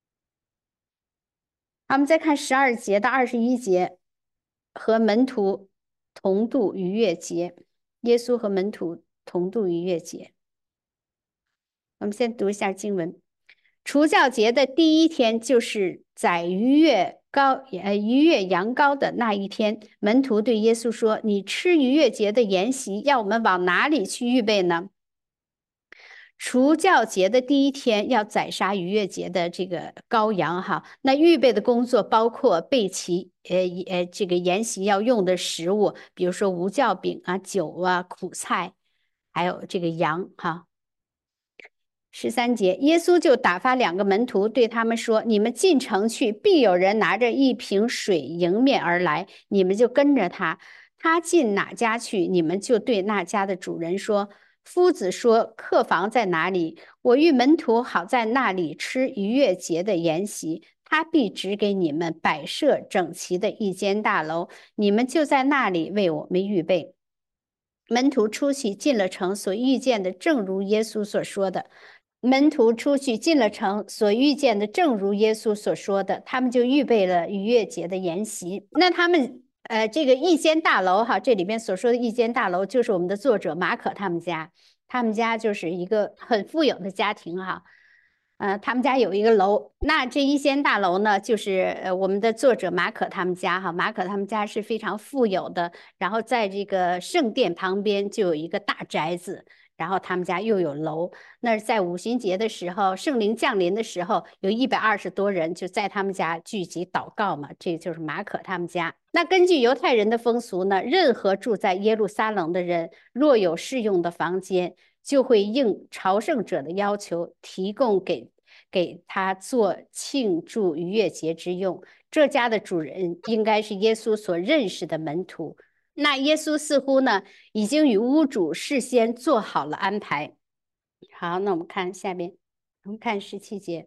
我们再看12节到21节，和门徒同度逾越节。耶稣和门徒同度逾越节。我们先读一下经文。除酵节的第1天，就是宰逾越羊羔的那一天，门徒对耶稣说：“你吃逾越节的筵席，要我们往哪里去预备呢？”除酵节的第1天要宰杀逾越节的这个羔羊哈，那预备的工作包括备齐这个筵席要用的食物，比如说无酵饼啊、酒啊、苦菜，还有这个羊哈。13节，耶稣就打发2个门徒，对他们说：“你们进城去，必有人拿着1瓶水迎面而来，你们就跟着他。他进哪家去，你们就对那家的主人说：夫子说，客房在哪里？我与门徒好在那里吃逾越节的筵席。他必指给你们摆设整齐的一间大楼，你们就在那里为我们预备。”门徒出去进了城，所遇见的正如耶稣所说的。门徒出去进了城，所遇见的正如耶稣所说的，他们就预备了逾越节的筵席。那他们这个一间大楼哈，这里边所说的一间大楼，就是我们的作者马可他们家。他们家就是一个很富有的家庭哈。他们家有一个楼，那这一间大楼呢，就是我们的作者马可他们家哈。马可他们家是非常富有的，然后在这个圣殿旁边就有一个大宅子。然后他们家又有楼，那是在五旬节的时候，圣灵降临的时候，有120多人就在他们家聚集祷告嘛，这就是马可他们家。那根据犹太人的风俗呢，任何住在耶路撒冷的人，若有适用的房间，就会应朝圣者的要求提供给他做庆祝逾越节之用。这家的主人应该是耶稣所认识的门徒。那耶稣似乎呢，已经与屋主事先做好了安排。好，那我们看下边，我们看17节。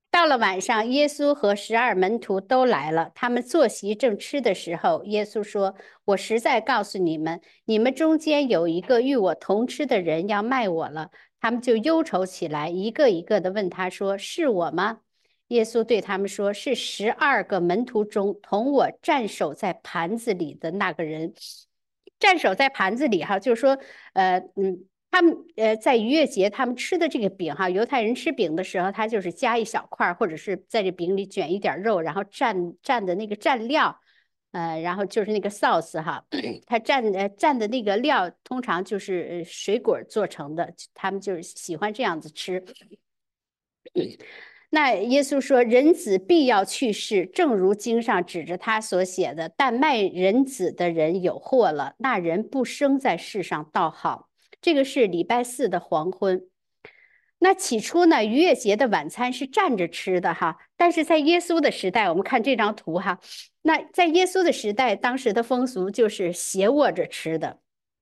到了晚上，耶稣和12门徒都来了。他们坐席正吃的时候，耶稣说：“我实在告诉你们，你们中间有一个与我同吃的人要卖我了。”他们就忧愁起来，一个一个的问他说：“是我吗？”耶稣对他们说：“是12个门徒中同我蘸手在盘子里的那个人。”蘸手在盘子里哈，就是说，他们在逾越节他们吃的这个饼哈，犹太人吃饼的时候，他就是加一小块，或者是在这饼里卷一点肉，然后蘸的那个蘸料，然后就是那个 sauce 哈，他蘸的那个料通常就是水果做成的，他们就是喜欢这样子吃。那耶稣说：“人子必要去世，正如经上指着他所写的。但卖人子的人有祸了，那人不生在世上倒好。”这个是礼拜四的黄昏。那起初呢，逾越节的晚餐是站着吃的哈，但是在耶稣的时代，我们看这张图哈，那在耶稣的时代，当时的风俗就是斜卧着吃的。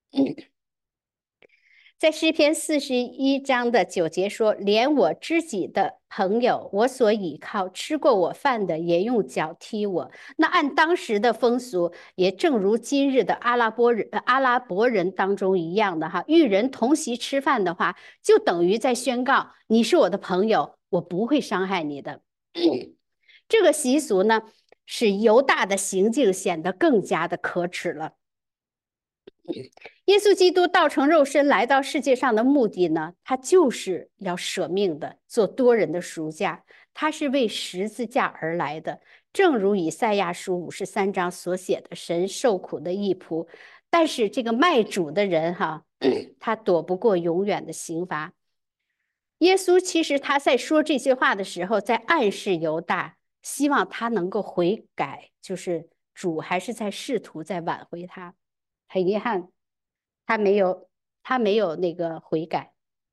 在诗篇41章的9节说：“连我知己的朋友，我所倚靠、吃过我饭的，也用脚踢我。”那按当时的风俗，也正如今日的阿拉伯人当中一样的哈，与人同席吃饭的话，就等于在宣告你是我的朋友，我不会伤害你的。这个习俗呢，使犹大的行径显得更加的可耻了。耶稣基督道成肉身来到世界上的目的呢，他就是要舍命的，做多人的赎价。他是为十字架而来的，正如以赛亚书53章所写的：“神受苦的义仆。”但是这个卖主的人哈，他躲不过永远的刑罚。耶稣其实他在说这些话的时候，在暗示犹大，希望他能够悔改，就是主还是在试图在挽回他。很遗憾。他没有，他没有那个悔改。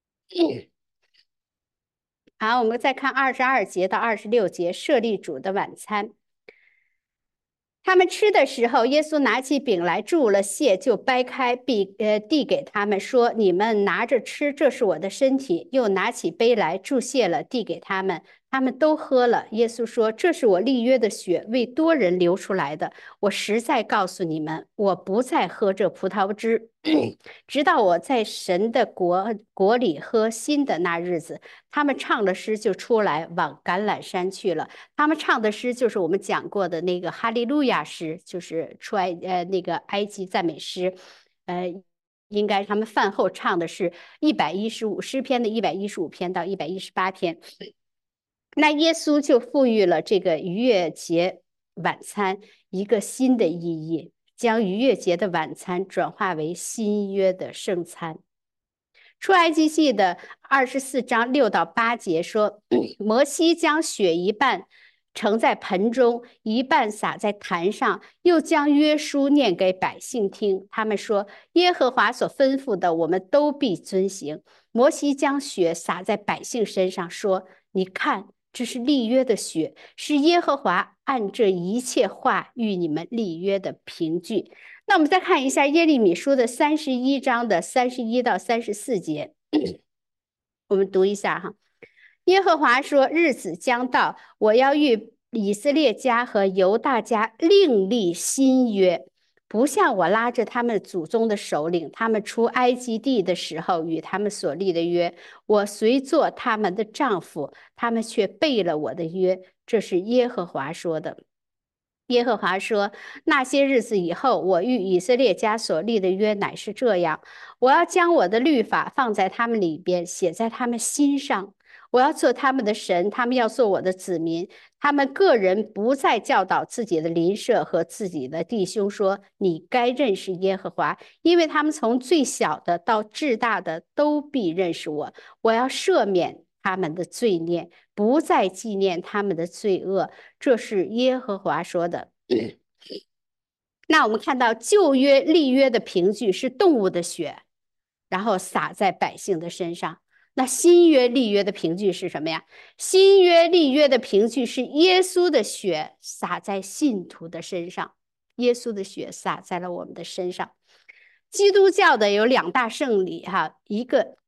好，我们再看22节到26节，设立主的晚餐。他们吃的时候，耶稣拿起饼来，祝了谢，就掰开，递给他们，说：“你们拿着吃，这是我的身体。”又拿起杯来，祝谢了，递给他们，他们都喝了。耶稣说：“这是我立约的血，为多人流出来的。我实在告诉你们，我不再喝这葡萄汁，直到我在神的国里喝新的那日子。”他们唱了诗，就出来往橄榄山去了。他们唱的诗就是我们讲过的那个哈利路亚诗，就是那个埃及赞美诗。应该他们饭后唱的是诗篇的115篇到118篇。那耶稣就赋予了这个逾越节晚餐一个新的意义，将逾越节的晚餐转化为新约的圣餐。出埃及记的24章6到8节说，摩西将血一半盛在盆中，一半撒在坛上，又将约书念给百姓听。他们说：“耶和华所吩咐的，我们都必遵行。”摩西将血洒在百姓身上，说：“你看，这是立约的血，是耶和华按这一切话与你们立约的凭据。”那我们再看一下耶利米书的31章的31到34节，我们读一下哈。耶和华说：“日子将到，我要与以色列家和犹大家另立新约，不像我拉着他们祖宗的首领，他们出埃及地的时候与他们所立的约。我虽做他们的丈夫，他们却背了我的约。”这是耶和华说的。耶和华说：“那些日子以后，我与以色列家所立的约乃是这样：我要将我的律法放在他们里边，写在他们心上。我要做他们的神，他们要做我的子民。他们个人不再教导自己的邻舍和自己的弟兄说：你该认识耶和华，因为他们从最小的到至大的都必认识我。我要赦免他们的罪孽，不再纪念他们的罪恶。”这是耶和华说的。那我们看到旧约立约的凭据是动物的血，然后洒在百姓的身上。那新约立约的凭据是什么呀？新约立约的凭据是耶稣的血洒在信徒的身上，耶稣的血洒在了我们的身上。基督教的有2大圣礼哈，一个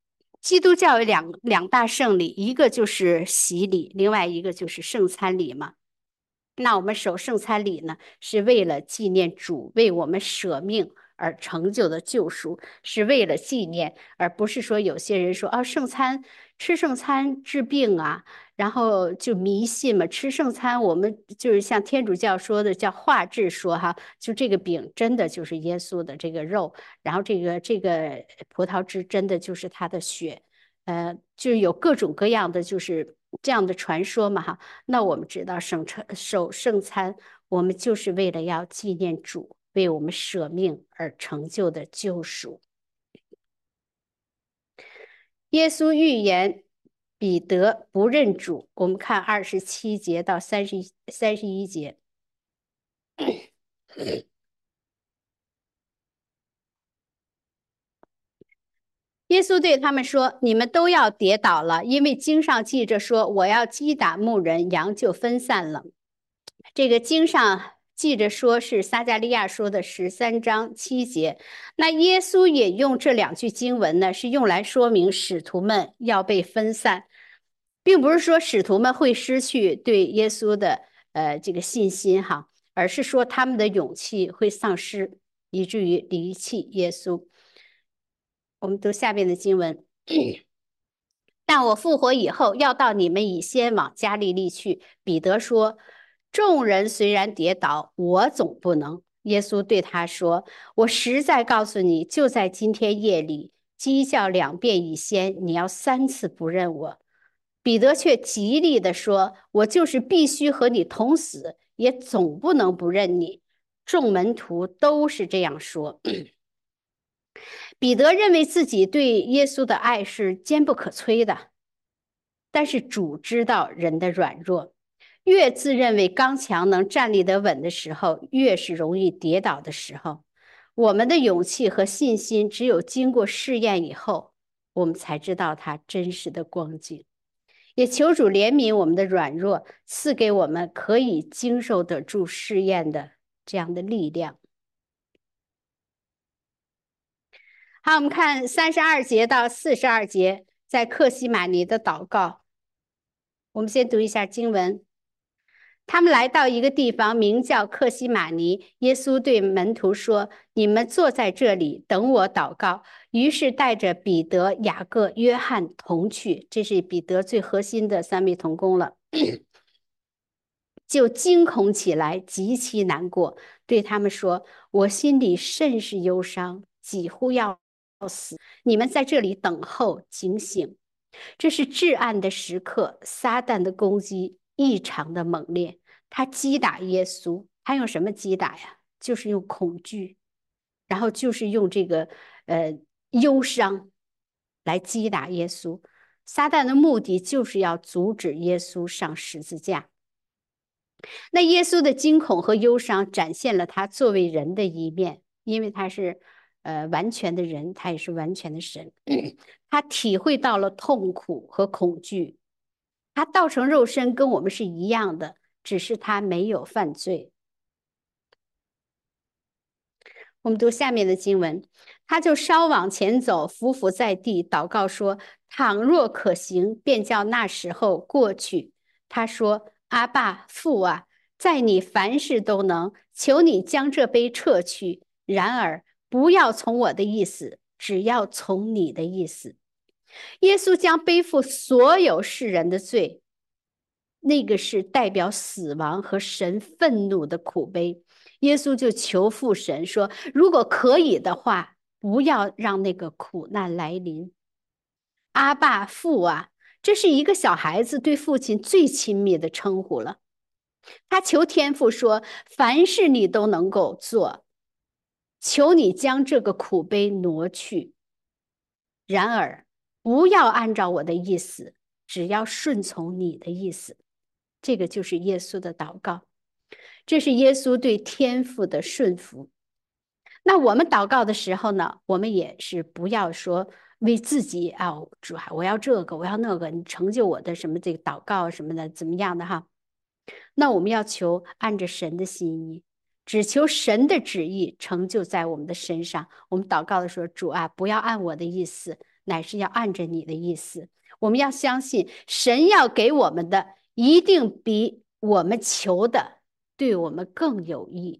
基督教有两大圣礼，一个就是洗礼，另外一个就是圣餐礼嘛。那我们守圣餐礼呢，是为了纪念主为我们舍命而成就的救赎，是为了纪念，而不是说有些人说啊，吃圣餐治病啊，然后就迷信嘛。吃圣餐，我们就是像天主教说的叫化治说哈，就这个饼真的就是耶稣的这个肉，然后这个葡萄汁真的就是他的血，就是有各种各样的就是这样的传说嘛哈。那我们知道守圣餐，我们就是为了要纪念主为我们舍命而成就的救赎。耶稣预言彼得不认主，我们看27节到31节。耶稣对他们说：“你们都要跌倒了，因为经上记着说，我要击打牧人，羊就分散了。”这个经上记着说是撒加利亚说的13章7节。那耶稣也用这两句经文呢，是用来说明使徒们要被分散，并不是说使徒们会失去对耶稣的这个信心哈，而是说他们的勇气会丧失，以至于离弃耶稣。我们读下面的经文。但我复活以后，要到你们以先往加利利去。彼得说：“众人虽然跌倒，我总不能。”耶稣对他说：“我实在告诉你，就在今天夜里，鸡叫2遍以先，你要3次不认我。”彼得却极力地说：“我就是必须和你同死，也总不能不认你。”众门徒都是这样说。彼得认为自己对耶稣的爱是坚不可摧的，但是主知道人的软弱，越自认为刚强能站立得稳的时候，越是容易跌倒的时候。我们的勇气和信心只有经过试验以后，我们才知道它真实的光景。也求主怜悯我们的软弱，赐给我们可以经受得住试验的这样的力量。好，我们看32节到42节，在客西马尼的祷告。我们先读一下经文。他们来到一个地方，名叫客西马尼。耶稣对门徒说：“你们坐在这里，等我祷告。”于是带着彼得、雅各、约翰同去。这是彼得最核心的3位同工了。就惊恐起来，极其难过，对他们说：“我心里甚是忧伤，几乎要死。你们在这里等候，警醒。”这是至暗的时刻，撒旦的攻击异常的猛烈。他击打耶稣，他用什么击打呀？就是用恐惧，然后就是用这个忧伤来击打耶稣。撒旦的目的就是要阻止耶稣上十字架。那耶稣的惊恐和忧伤展现了他作为人的一面，因为他是完全的人，他也是完全的神。他体会到了痛苦和恐惧，他道成肉身跟我们是一样的，只是他没有犯罪。我们读下面的经文，他就稍往前走，伏伏在地，祷告说：“倘若可行，便叫那时候过去。”他说：“阿爸，父啊，在你凡事都能，求你将这杯撤去。然而不要从我的意思，只要从你的意思。”耶稣将背负所有世人的罪，那个是代表死亡和神愤怒的苦杯。耶稣就求父神说：“如果可以的话，不要让那个苦难来临。”阿爸父啊，这是一个小孩子对父亲最亲密的称呼了。他求天父说：“凡事你都能够做，求你将这个苦杯挪去。然而不要按照我的意思，只要顺从你的意思。”这个就是耶稣的祷告。这是耶稣对天父的顺服。那我们祷告的时候呢，我们也是不要说为自己啊，主啊，我要这个，我要那个，你成就我的什么这个祷告什么的，怎么样的哈？那我们要求按着神的心意，只求神的旨意成就在我们的身上。我们祷告的时候，主啊，不要按我的意思， 乃是要按着你的意思。我们要相信神要给我们的一定比我们求的对我们更有益。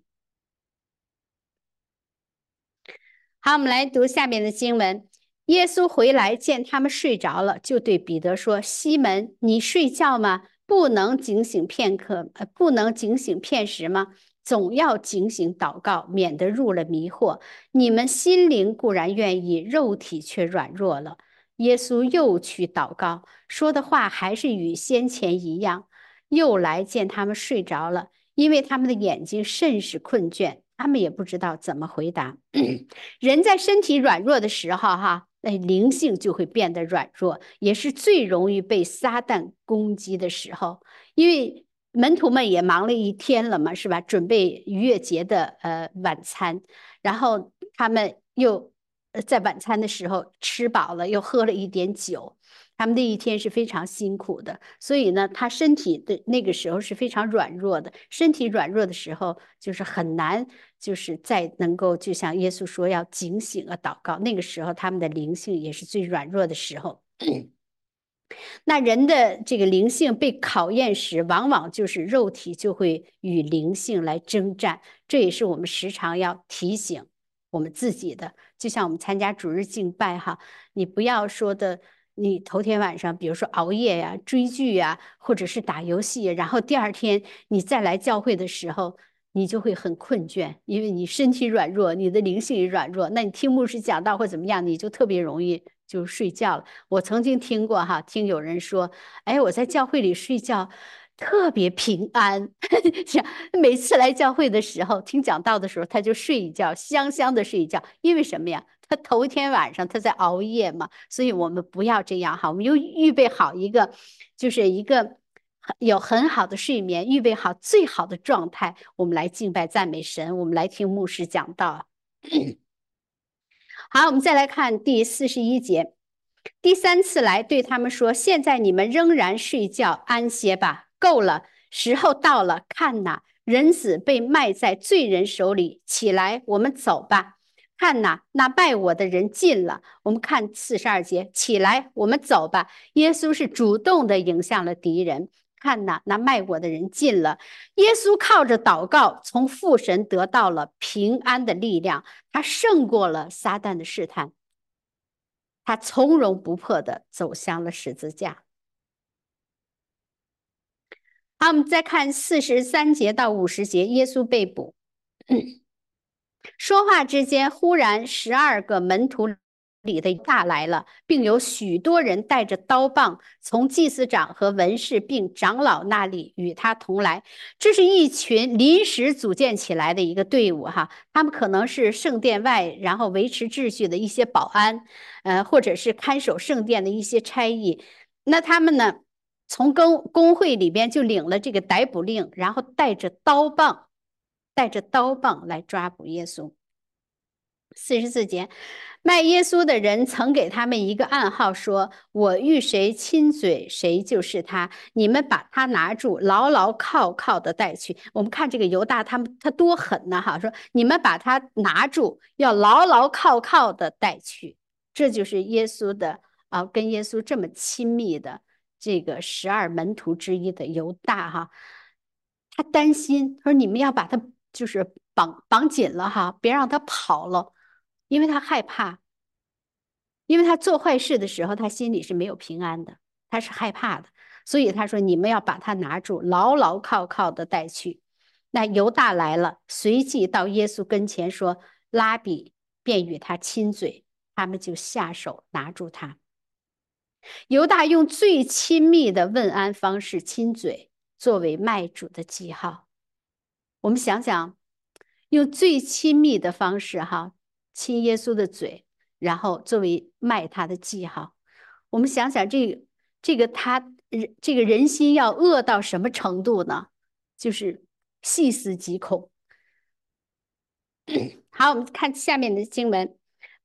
好，我们来读下面的经文。耶稣回来见他们睡着了，就对彼得说：西门，你睡觉吗？不能警醒片刻，不能警醒片时吗？总要警醒祷告，免得入了迷惑。你们心灵固然愿意，肉体却软弱了。耶稣又去祷告，说的话还是与先前一样。又来见他们睡着了，因为他们的眼睛甚是困倦，他们也不知道怎么回答。人在身体软弱的时候，灵性就会变得软弱，也是最容易被撒旦攻击的时候。因为门徒们也忙了一天了嘛，是吧？准备逾越节的晚餐，然后他们又在晚餐的时候吃饱了，又喝了一点酒。他们那一天是非常辛苦的，所以呢，他身体的那个时候是非常软弱的。身体软弱的时候，就是很难，就是再能够就像耶稣说要警醒啊祷告。那个时候，他们的灵性也是最软弱的时候。那人的这个灵性被考验时，往往就是肉体就会与灵性来征战。这也是我们时常要提醒我们自己的。就像我们参加主日敬拜你不要说的。你头天晚上，比如说熬夜呀、追剧呀，或者是打游戏，然后第二天你再来教会的时候，你就会很困倦，因为你身体软弱，你的灵性也软弱。那你听牧师讲道或怎么样，你就特别容易就睡觉了。我曾经听过听有人说，哎，我在教会里睡觉特别平安，每次来教会的时候，听讲道的时候，他就睡一觉，香香的睡一觉。因为什么呀？他头一天晚上他在熬夜嘛，所以我们不要这样我们又预备好一个，就是一个有很好的睡眠，预备好最好的状态，我们来敬拜赞美神，我们来听牧师讲道。好，我们再来看第41节。第三次来对他们说：现在你们仍然睡觉，安歇吧，够了，时候到了。看哪，人子被卖在罪人手里，起来，我们走吧。看哪，那拜我的人近了。我们看42节，起来，我们走吧。耶稣是主动的迎向了敌人。看哪，那卖我的人近了。耶稣靠着祷告，从父神得到了平安的力量，他胜过了撒旦的试探。他从容不迫地走向了十字架。好，我们再看43节到50节，耶稣被捕。说话之间，忽然12个门徒里的大来了，并有许多人带着刀棒从祭司长和文士并长老那里与他同来。这是一群临时组建起来的一个队伍他们可能是圣殿外然后维持秩序的一些保安，或者是看守圣殿的一些差役。那他们呢，从公会里边就领了这个逮捕令，然后带着刀棒来抓捕耶稣。44节，卖耶稣的人曾给他们一个暗号，说：我遇谁亲嘴，谁就是他。你们把他拿住，牢牢铐的带去。我们看这个犹大，他多狠呢说你们把他拿住，要牢牢铐的带去。这就是耶稣的跟耶稣这么亲密的这个12门徒之一的犹大他担心，他说你们要把他就是绑紧了别让他跑了。因为他害怕，因为他做坏事的时候，他心里是没有平安的，他是害怕的，所以他说：“你们要把他拿住，牢牢铐的带去。”那犹大来了，随即到耶稣跟前说：“拉比，便与他亲嘴。”他们就下手拿住他。犹大用最亲密的问安方式亲嘴，作为卖主的记号。我们想想，用最亲密的方式亲耶稣的嘴，然后作为卖他的记号。我们想想这个人心要恶到什么程度呢？就是细思极恐。好，我们看下面的经文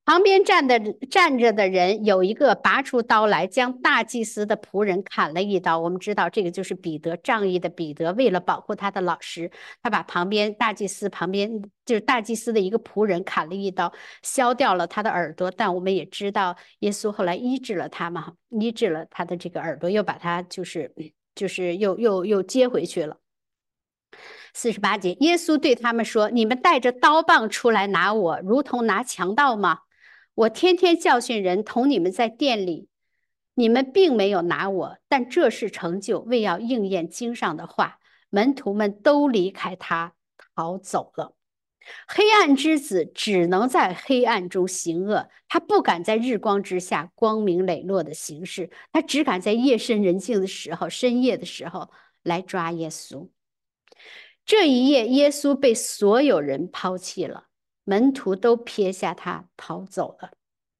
旁边站着的人有一个拔出刀来，将大祭司的仆人砍了一刀。我们知道这个就是彼得，仗义的彼得，为了保护他的老师，他把大祭司旁边就是大祭司的一个仆人砍了一刀，削掉了他的耳朵。但我们也知道，耶稣后来医治了他嘛，医治了他的这个耳朵，又把他就是又接回去了。48节，耶稣对他们说：你们带着刀棒出来拿我，如同拿强盗吗？我天天教训人，同你们在店里，你们并没有拿我，但这是成就，为要应验经上的话。门徒们都离开他，逃走了。黑暗之子只能在黑暗中行恶，他不敢在日光之下光明磊落的行事，他只敢在夜深人静的时候、深夜的时候来抓耶稣。这一夜，耶稣被所有人抛弃了，门徒都撇下他逃走了。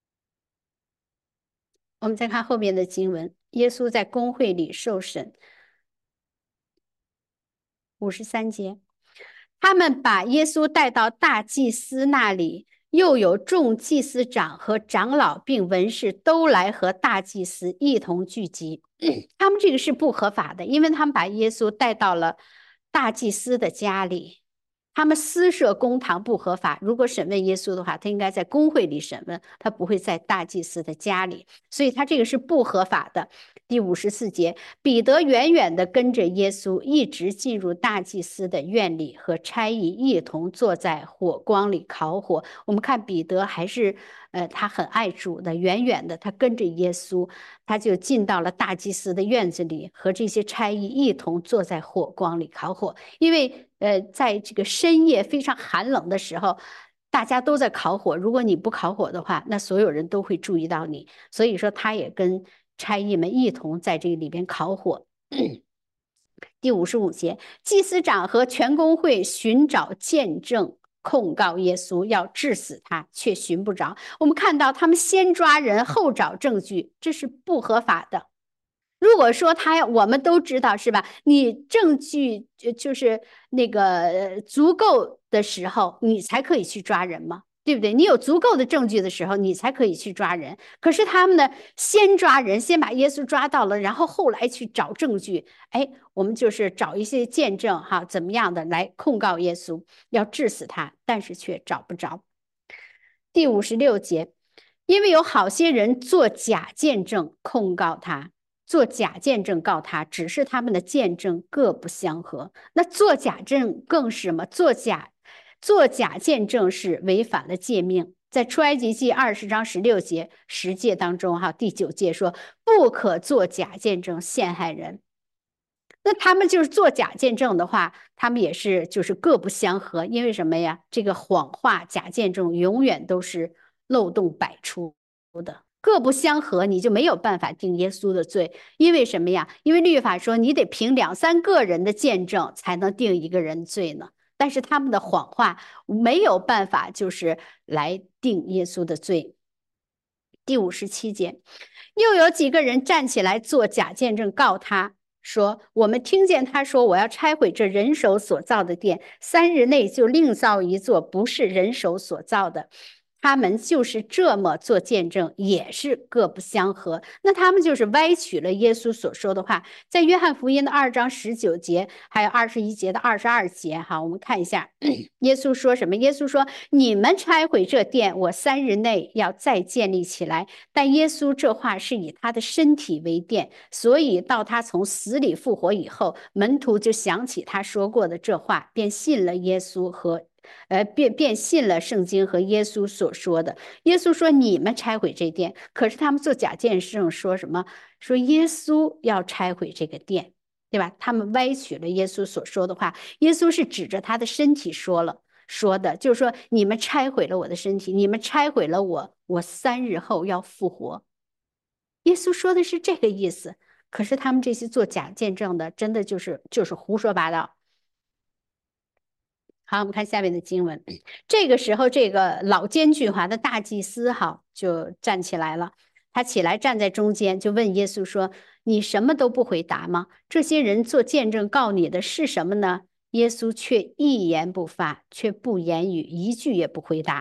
我们再看后面的经文，耶稣在公会里受审，53节，他们把耶稣带到大祭司那里，又有众祭司长和长老并文士都来和大祭司一同聚集。他们这个是不合法的，因为他们把耶稣带到了大祭司的家里。他们私设公堂不合法，如果审问耶稣的话，他应该在公会里审问，他不会在大祭司的家里，所以他这个是不合法的。第54节，彼得远远地跟着耶稣，一直进入大祭司的院里，和差役一同坐在火光里烤火。我们看彼得还是他很爱主的，远远的他跟着耶稣，他就进到了大祭司的院子里，和这些差役一同坐在火光里烤火。因为在这个深夜非常寒冷的时候，大家都在烤火，如果你不烤火的话，那所有人都会注意到你。所以说，他也跟差役们一同在这里边烤火。第55节，祭司长和全公会寻找见证，控告耶稣，要治死他，却寻不着。我们看到他们先抓人，后找证据，这是不合法的。如果说我们都知道是吧？你证据就是那个足够的时候，你才可以去抓人嘛，对不对？你有足够的证据的时候，你才可以去抓人。可是他们呢，先抓人，先把耶稣抓到了，然后后来去找证据。哎，我们就是找一些见证哈，怎么样的来控告耶稣，要治死他，但是却找不着。第56节，因为有好些人做假见证控告他。做假见证告他，只是他们的见证各不相合。那做假证更是什么？做假见证是违反了诫命。在出埃及记20章16节10诫当中，第9诫说不可做假见证陷害人。那他们就是做假见证的话，他们也是就是各不相合。因为什么呀？这个谎话假见证永远都是漏洞百出的。各不相合，你就没有办法定耶稣的罪。因为什么呀？因为律法说你得凭2、3个人的见证才能定一个人罪呢。但是他们的谎话没有办法就是来定耶稣的罪。第57节，又有几个人站起来做假见证告他说，我们听见他说我要拆毁这人手所造的殿，3日内就另造一座不是人手所造的。他们就是这么做见证，也是各不相合。那他们就是歪曲了耶稣所说的话。在约翰福音的2章19节，还有21节的22节，我们看一下，耶稣说什么？耶稣说：“你们拆毁这殿，我3日内要再建立起来。”但耶稣这话是以他的身体为殿，所以到他从死里复活以后，门徒就想起他说过的这话，便信了耶稣和。便信了圣经和耶稣所说的。耶稣说你们拆毁这殿，可是他们做假见证说什么？说耶稣要拆毁这个殿，对吧？他们歪曲了耶稣所说的话。耶稣是指着他的身体说的，就是说你们拆毁了我的身体，你们拆毁了我3日后要复活。耶稣说的是这个意思。可是他们这些做假见证的，真的就是胡说八道。好，我们看下面的经文。这个时候，这个老奸巨猾的大祭司就站起来了。他起来站在中间，就问耶稣说：“你什么都不回答吗？这些人做见证告你的是什么呢？”耶稣却一言不发，却不言语，一句也不回答。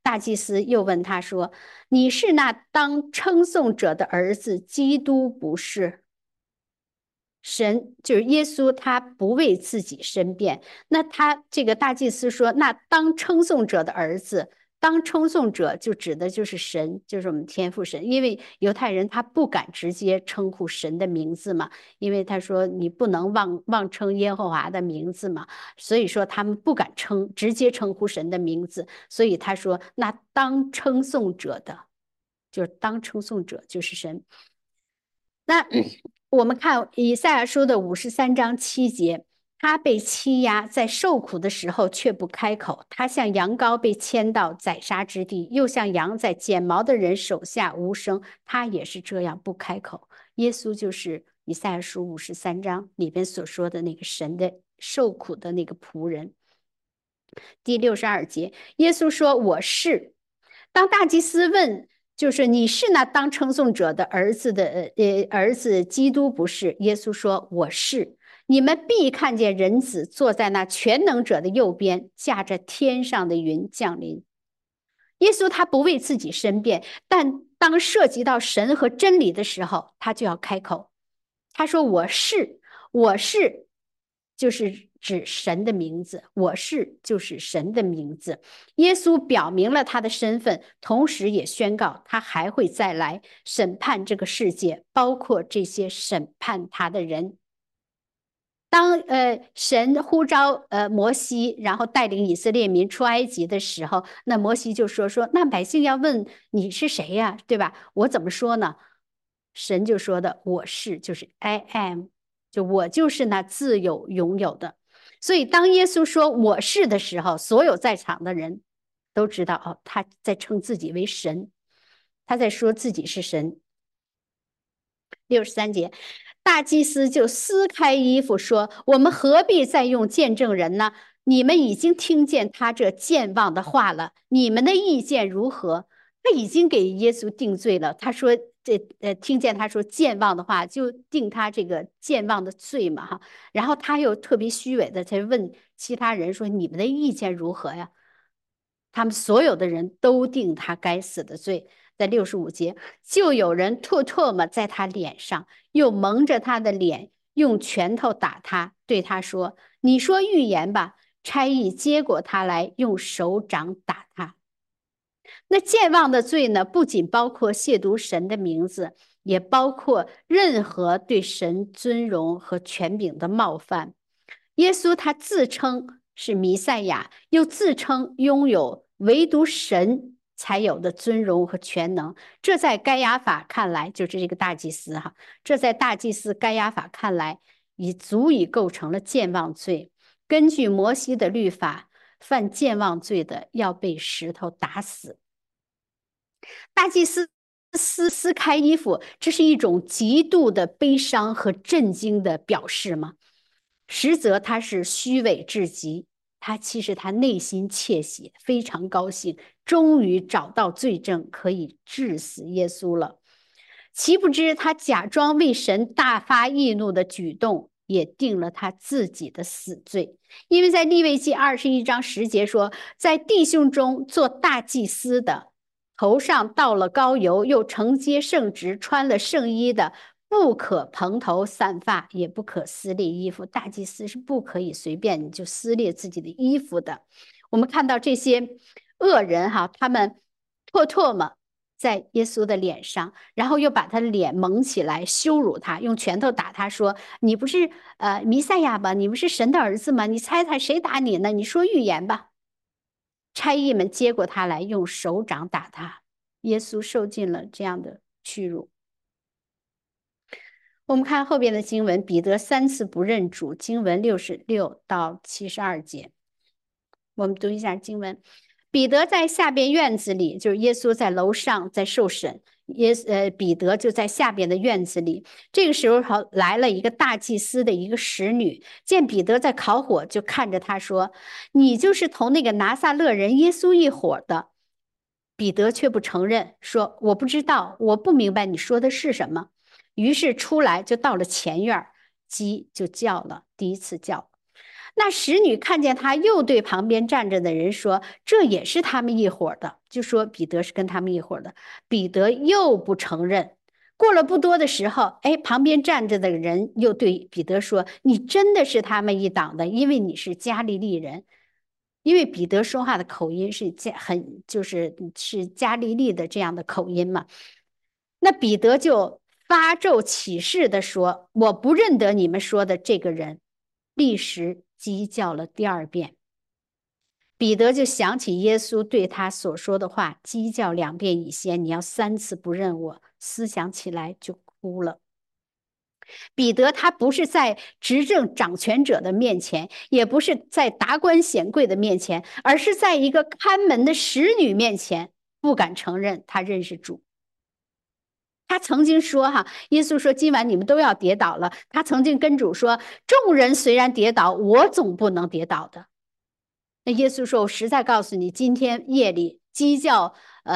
大祭司又问他说：你是那当称颂者的儿子，基督不是？神就是耶稣，他不为自己申辩。那他这个大祭司说：那当称颂者的儿子，当称颂者就指的就是神，就是我们天父神。因为犹太人他不敢直接称呼神的名字嘛，因为他说你不能妄称耶和华的名字嘛，所以说他们不敢直接称呼神的名字。所以他说：那当称颂者的，就是当称颂者就是神。那我们看以赛亚书的53章7节，他被欺压，在受苦的时候却不开口。他像羊羔被牵到宰杀之地，又像羊在剪毛的人手下无声。他也是这样不开口。耶稣就是以赛亚书53章里边所说的那个神的受苦的那个仆人。第62节，耶稣说：我是。当大祭司问，就是你是那当称颂者的儿子的儿子基督不是？耶稣说：我是。你们必看见人子坐在那全能者的右边，驾着天上的云降临。耶稣他不为自己申辩，但当涉及到神和真理的时候，他就要开口。他说：我是，我是，就是指神的名字。我是就是神的名字。耶稣表明了他的身份，同时也宣告他还会再来审判这个世界，包括这些审判他的人。当神呼召摩西，然后带领以色列民出埃及的时候，那摩西就说那百姓要问你是谁呀，对吧？我怎么说呢？神就说的我是，就是 I am， 就我就是那自有永有的。所以当耶稣说我是的时候，所有在场的人都知道哦，他在称自己为神，他在说自己是神。63节，大祭司就撕开衣服说：我们何必再用见证人呢？你们已经听见他这健忘的话了，你们的意见如何？他已经给耶稣定罪了。他说听见他说健忘的话，就定他这个健忘的罪嘛哈。然后他又特别虚伪的才问其他人说：你们的意见如何呀？他们所有的人都定他该死的罪。在65节，就有人吐唾沫在他脸上，又蒙着他的脸，用拳头打他，对他说：你说预言吧。差役接过他来，用手掌打他。那健忘的罪呢，不仅包括亵渎神的名字，也包括任何对神尊荣和权柄的冒犯。耶稣他自称是弥赛亚，又自称拥有唯独神才有的尊荣和全能。这在该亚法看来，就是这个大祭司哈，这在大祭司该亚法看来，已足以构成了健忘罪。根据摩西的律法，犯健忘罪的要被石头打死。大祭司撕开衣服，这是一种极度的悲伤和震惊的表示吗？实则他是虚伪至极，其实他内心窃喜，非常高兴，终于找到罪证，可以治死耶稣了。岂不知他假装为神大发易怒的举动，也定了他自己的死罪。因为在利未记21章10节说，在弟兄中做大祭司的，头上倒了膏油，又承接圣职，穿了圣衣的，不可蓬头散发，也不可撕裂衣服。大祭司是不可以随便就撕裂自己的衣服的。我们看到这些恶人哈，他们吐唾沫在耶稣的脸上，然后又把他的脸蒙起来，羞辱他，用拳头打他，说：你不是弥赛亚吧？你不是神的儿子吗？你猜猜谁打你呢？你说预言吧。差役们接过他来，用手掌打他。耶稣受尽了这样的屈辱。我们看后边的经文，彼得3次不认主，经文66到72节。我们读一下经文。彼得在下边院子里，就是耶稣在楼上在受审，彼得就在下边的院子里。这个时候来了一个大祭司的一个使女，见彼得在烤火，就看着他说：你就是同那个拿撒勒人耶稣一伙的。彼得却不承认，说：我不知道，我不明白你说的是什么。于是出来就到了前院，鸡就叫了，第一次叫。 那使女看见他，又对旁边站着的人说：“这也是他们一伙的。”就说彼得是跟他们一伙的。彼得又不承认。过了不多的时候，哎，旁边站着的人又对彼得说：“你真的是他们一党的，因为你是加利利人。”因为彼得说话的口音是是加利利的这样的口音嘛。那彼得就发咒起誓的说：“我不认得你们说的这个人。”立时鸡叫了第二遍。彼得就想起耶稣对他所说的话：“鸡叫2遍以先，你要3次不认我。”思想起来就哭了。彼得他不是在执政掌权者的面前，也不是在达官显贵的面前，而是在一个看门的使女面前，不敢承认他认识主。他曾经说耶稣说今晚你们都要跌倒了。他曾经跟主说，众人虽然跌倒，我总不能跌倒的。那耶稣说，我实在告诉你，今天夜里鸡叫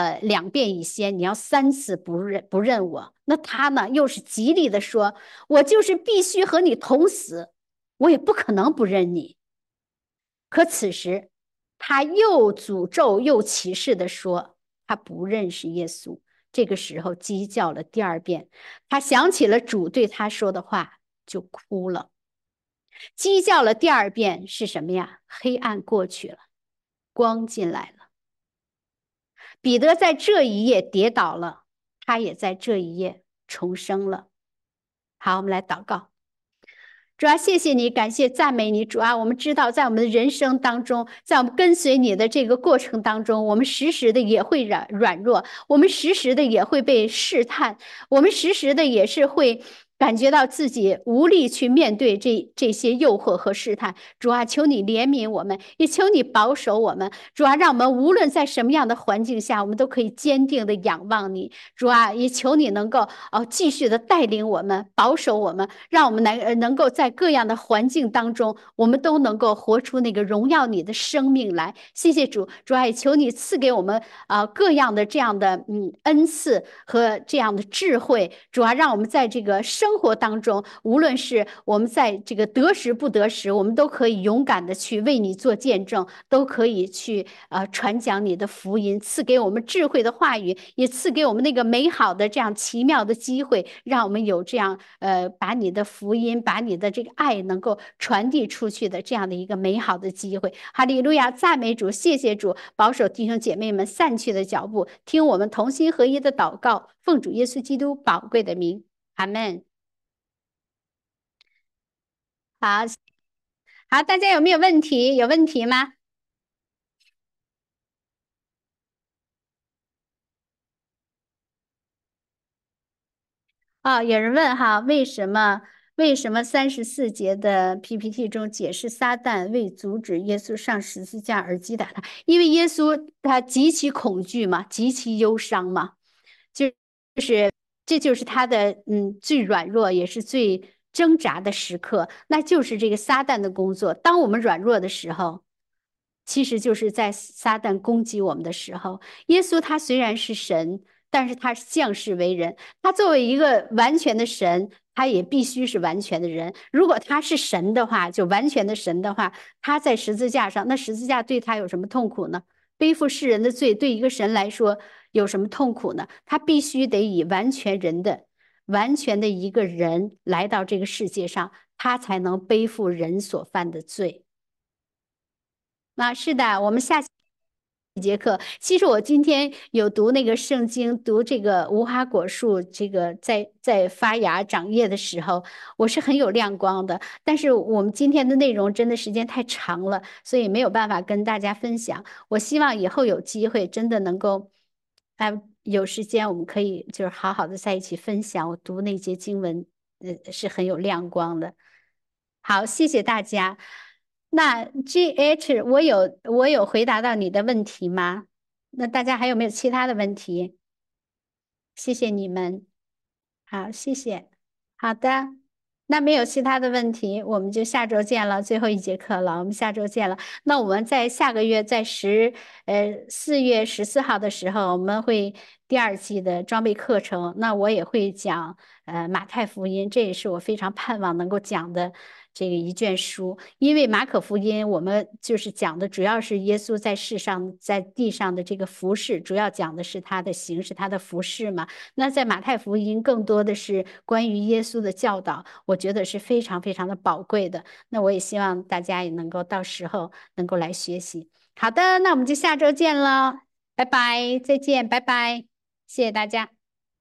2遍以先，你要3次不认我。那他呢，又是极力的说，我就是必须和你同死，我也不可能不认你。可此时他又诅咒又起誓的说，他不认识耶稣。这个时候鸡叫了第2遍，他想起了主对他说的话，就哭了。鸡叫了第2遍是什么呀？黑暗过去了，光进来了。彼得在这一夜跌倒了，他也在这一夜重生了。好，我们来祷告。主啊，谢谢你，感谢赞美你，主啊，我们知道在我们的人生当中，在我们跟随你的这个过程当中，我们时时的也会软弱，我们时时的也会被试探，我们时时的也是会感觉到自己无力去面对这些诱惑和试探。主啊，求你怜悯我们，也求你保守我们。主啊，让我们无论在什么样的环境下，我们都可以坚定的仰望你。主啊，也求你能够继续的带领我们，保守我们，让我们能够在各样的环境当中，我们都能够活出那个荣耀你的生命来。谢谢主，主啊，也求你赐给我们各样的这样的恩赐和这样的智慧。主啊，让我们在这个生活当中，无论是我们在这个得时不得时，我们都可以勇敢的去为你做见证，都可以去传讲你的福音，赐给我们智慧的话语，也赐给我们那个美好的这样奇妙的机会，让我们有这样把你的福音，把你的这个爱能够传递出去的这样的一个美好的机会。哈利路亚，赞美主，谢谢主，保守弟兄姐妹们散去的脚步，听我们同心合一的祷告，奉主耶稣基督宝贵的名，阿门。好，好，大家有没有问题？有问题吗？有人问为什么34节的 PPT 中解释撒旦为阻止耶稣上十字架而击打他？因为耶稣他极其恐惧嘛，极其忧伤嘛，就是这就是他的最软弱也是最挣扎的时刻，那就是这个撒旦的工作。当我们软弱的时候，其实就是在撒旦攻击我们的时候。耶稣他虽然是神，但是他是降世为人，他作为一个完全的神，他也必须是完全的人。如果他是神的话，就完全的神的话，他在十字架上，那十字架对他有什么痛苦呢？背负世人的罪，对一个神来说有什么痛苦呢？他必须得以完全的一个人来到这个世界上，他才能背负人所犯的罪。那是的，我们下节课，其实我今天有读那个圣经，读这个无花果树，这个在发芽长叶的时候，我是很有亮光的。但是我们今天的内容真的时间太长了，所以没有办法跟大家分享。我希望以后有机会，真的能够，有时间我们可以就是好好的在一起分享。我读那节经文，是很有亮光的。好，谢谢大家。那 GH，我有回答到你的问题吗？那大家还有没有其他的问题？谢谢你们。好，谢谢。好的，那没有其他的问题，我们就下周见了，最后一节课了，我们下周见了。那我们在下个月，在4月14号的时候，我们会第二季的装备课程，那我也会讲马太福音，这也是我非常盼望能够讲的这个一卷书。因为马可福音我们就是讲的主要是耶稣在世上在地上的这个服饰，主要讲的是他的形式，他的服饰嘛。那在马太福音更多的是关于耶稣的教导，我觉得是非常非常的宝贵的。那我也希望大家也能够到时候能够来学习。好的，那我们就下周见了，拜拜，再见，拜拜，谢谢大家。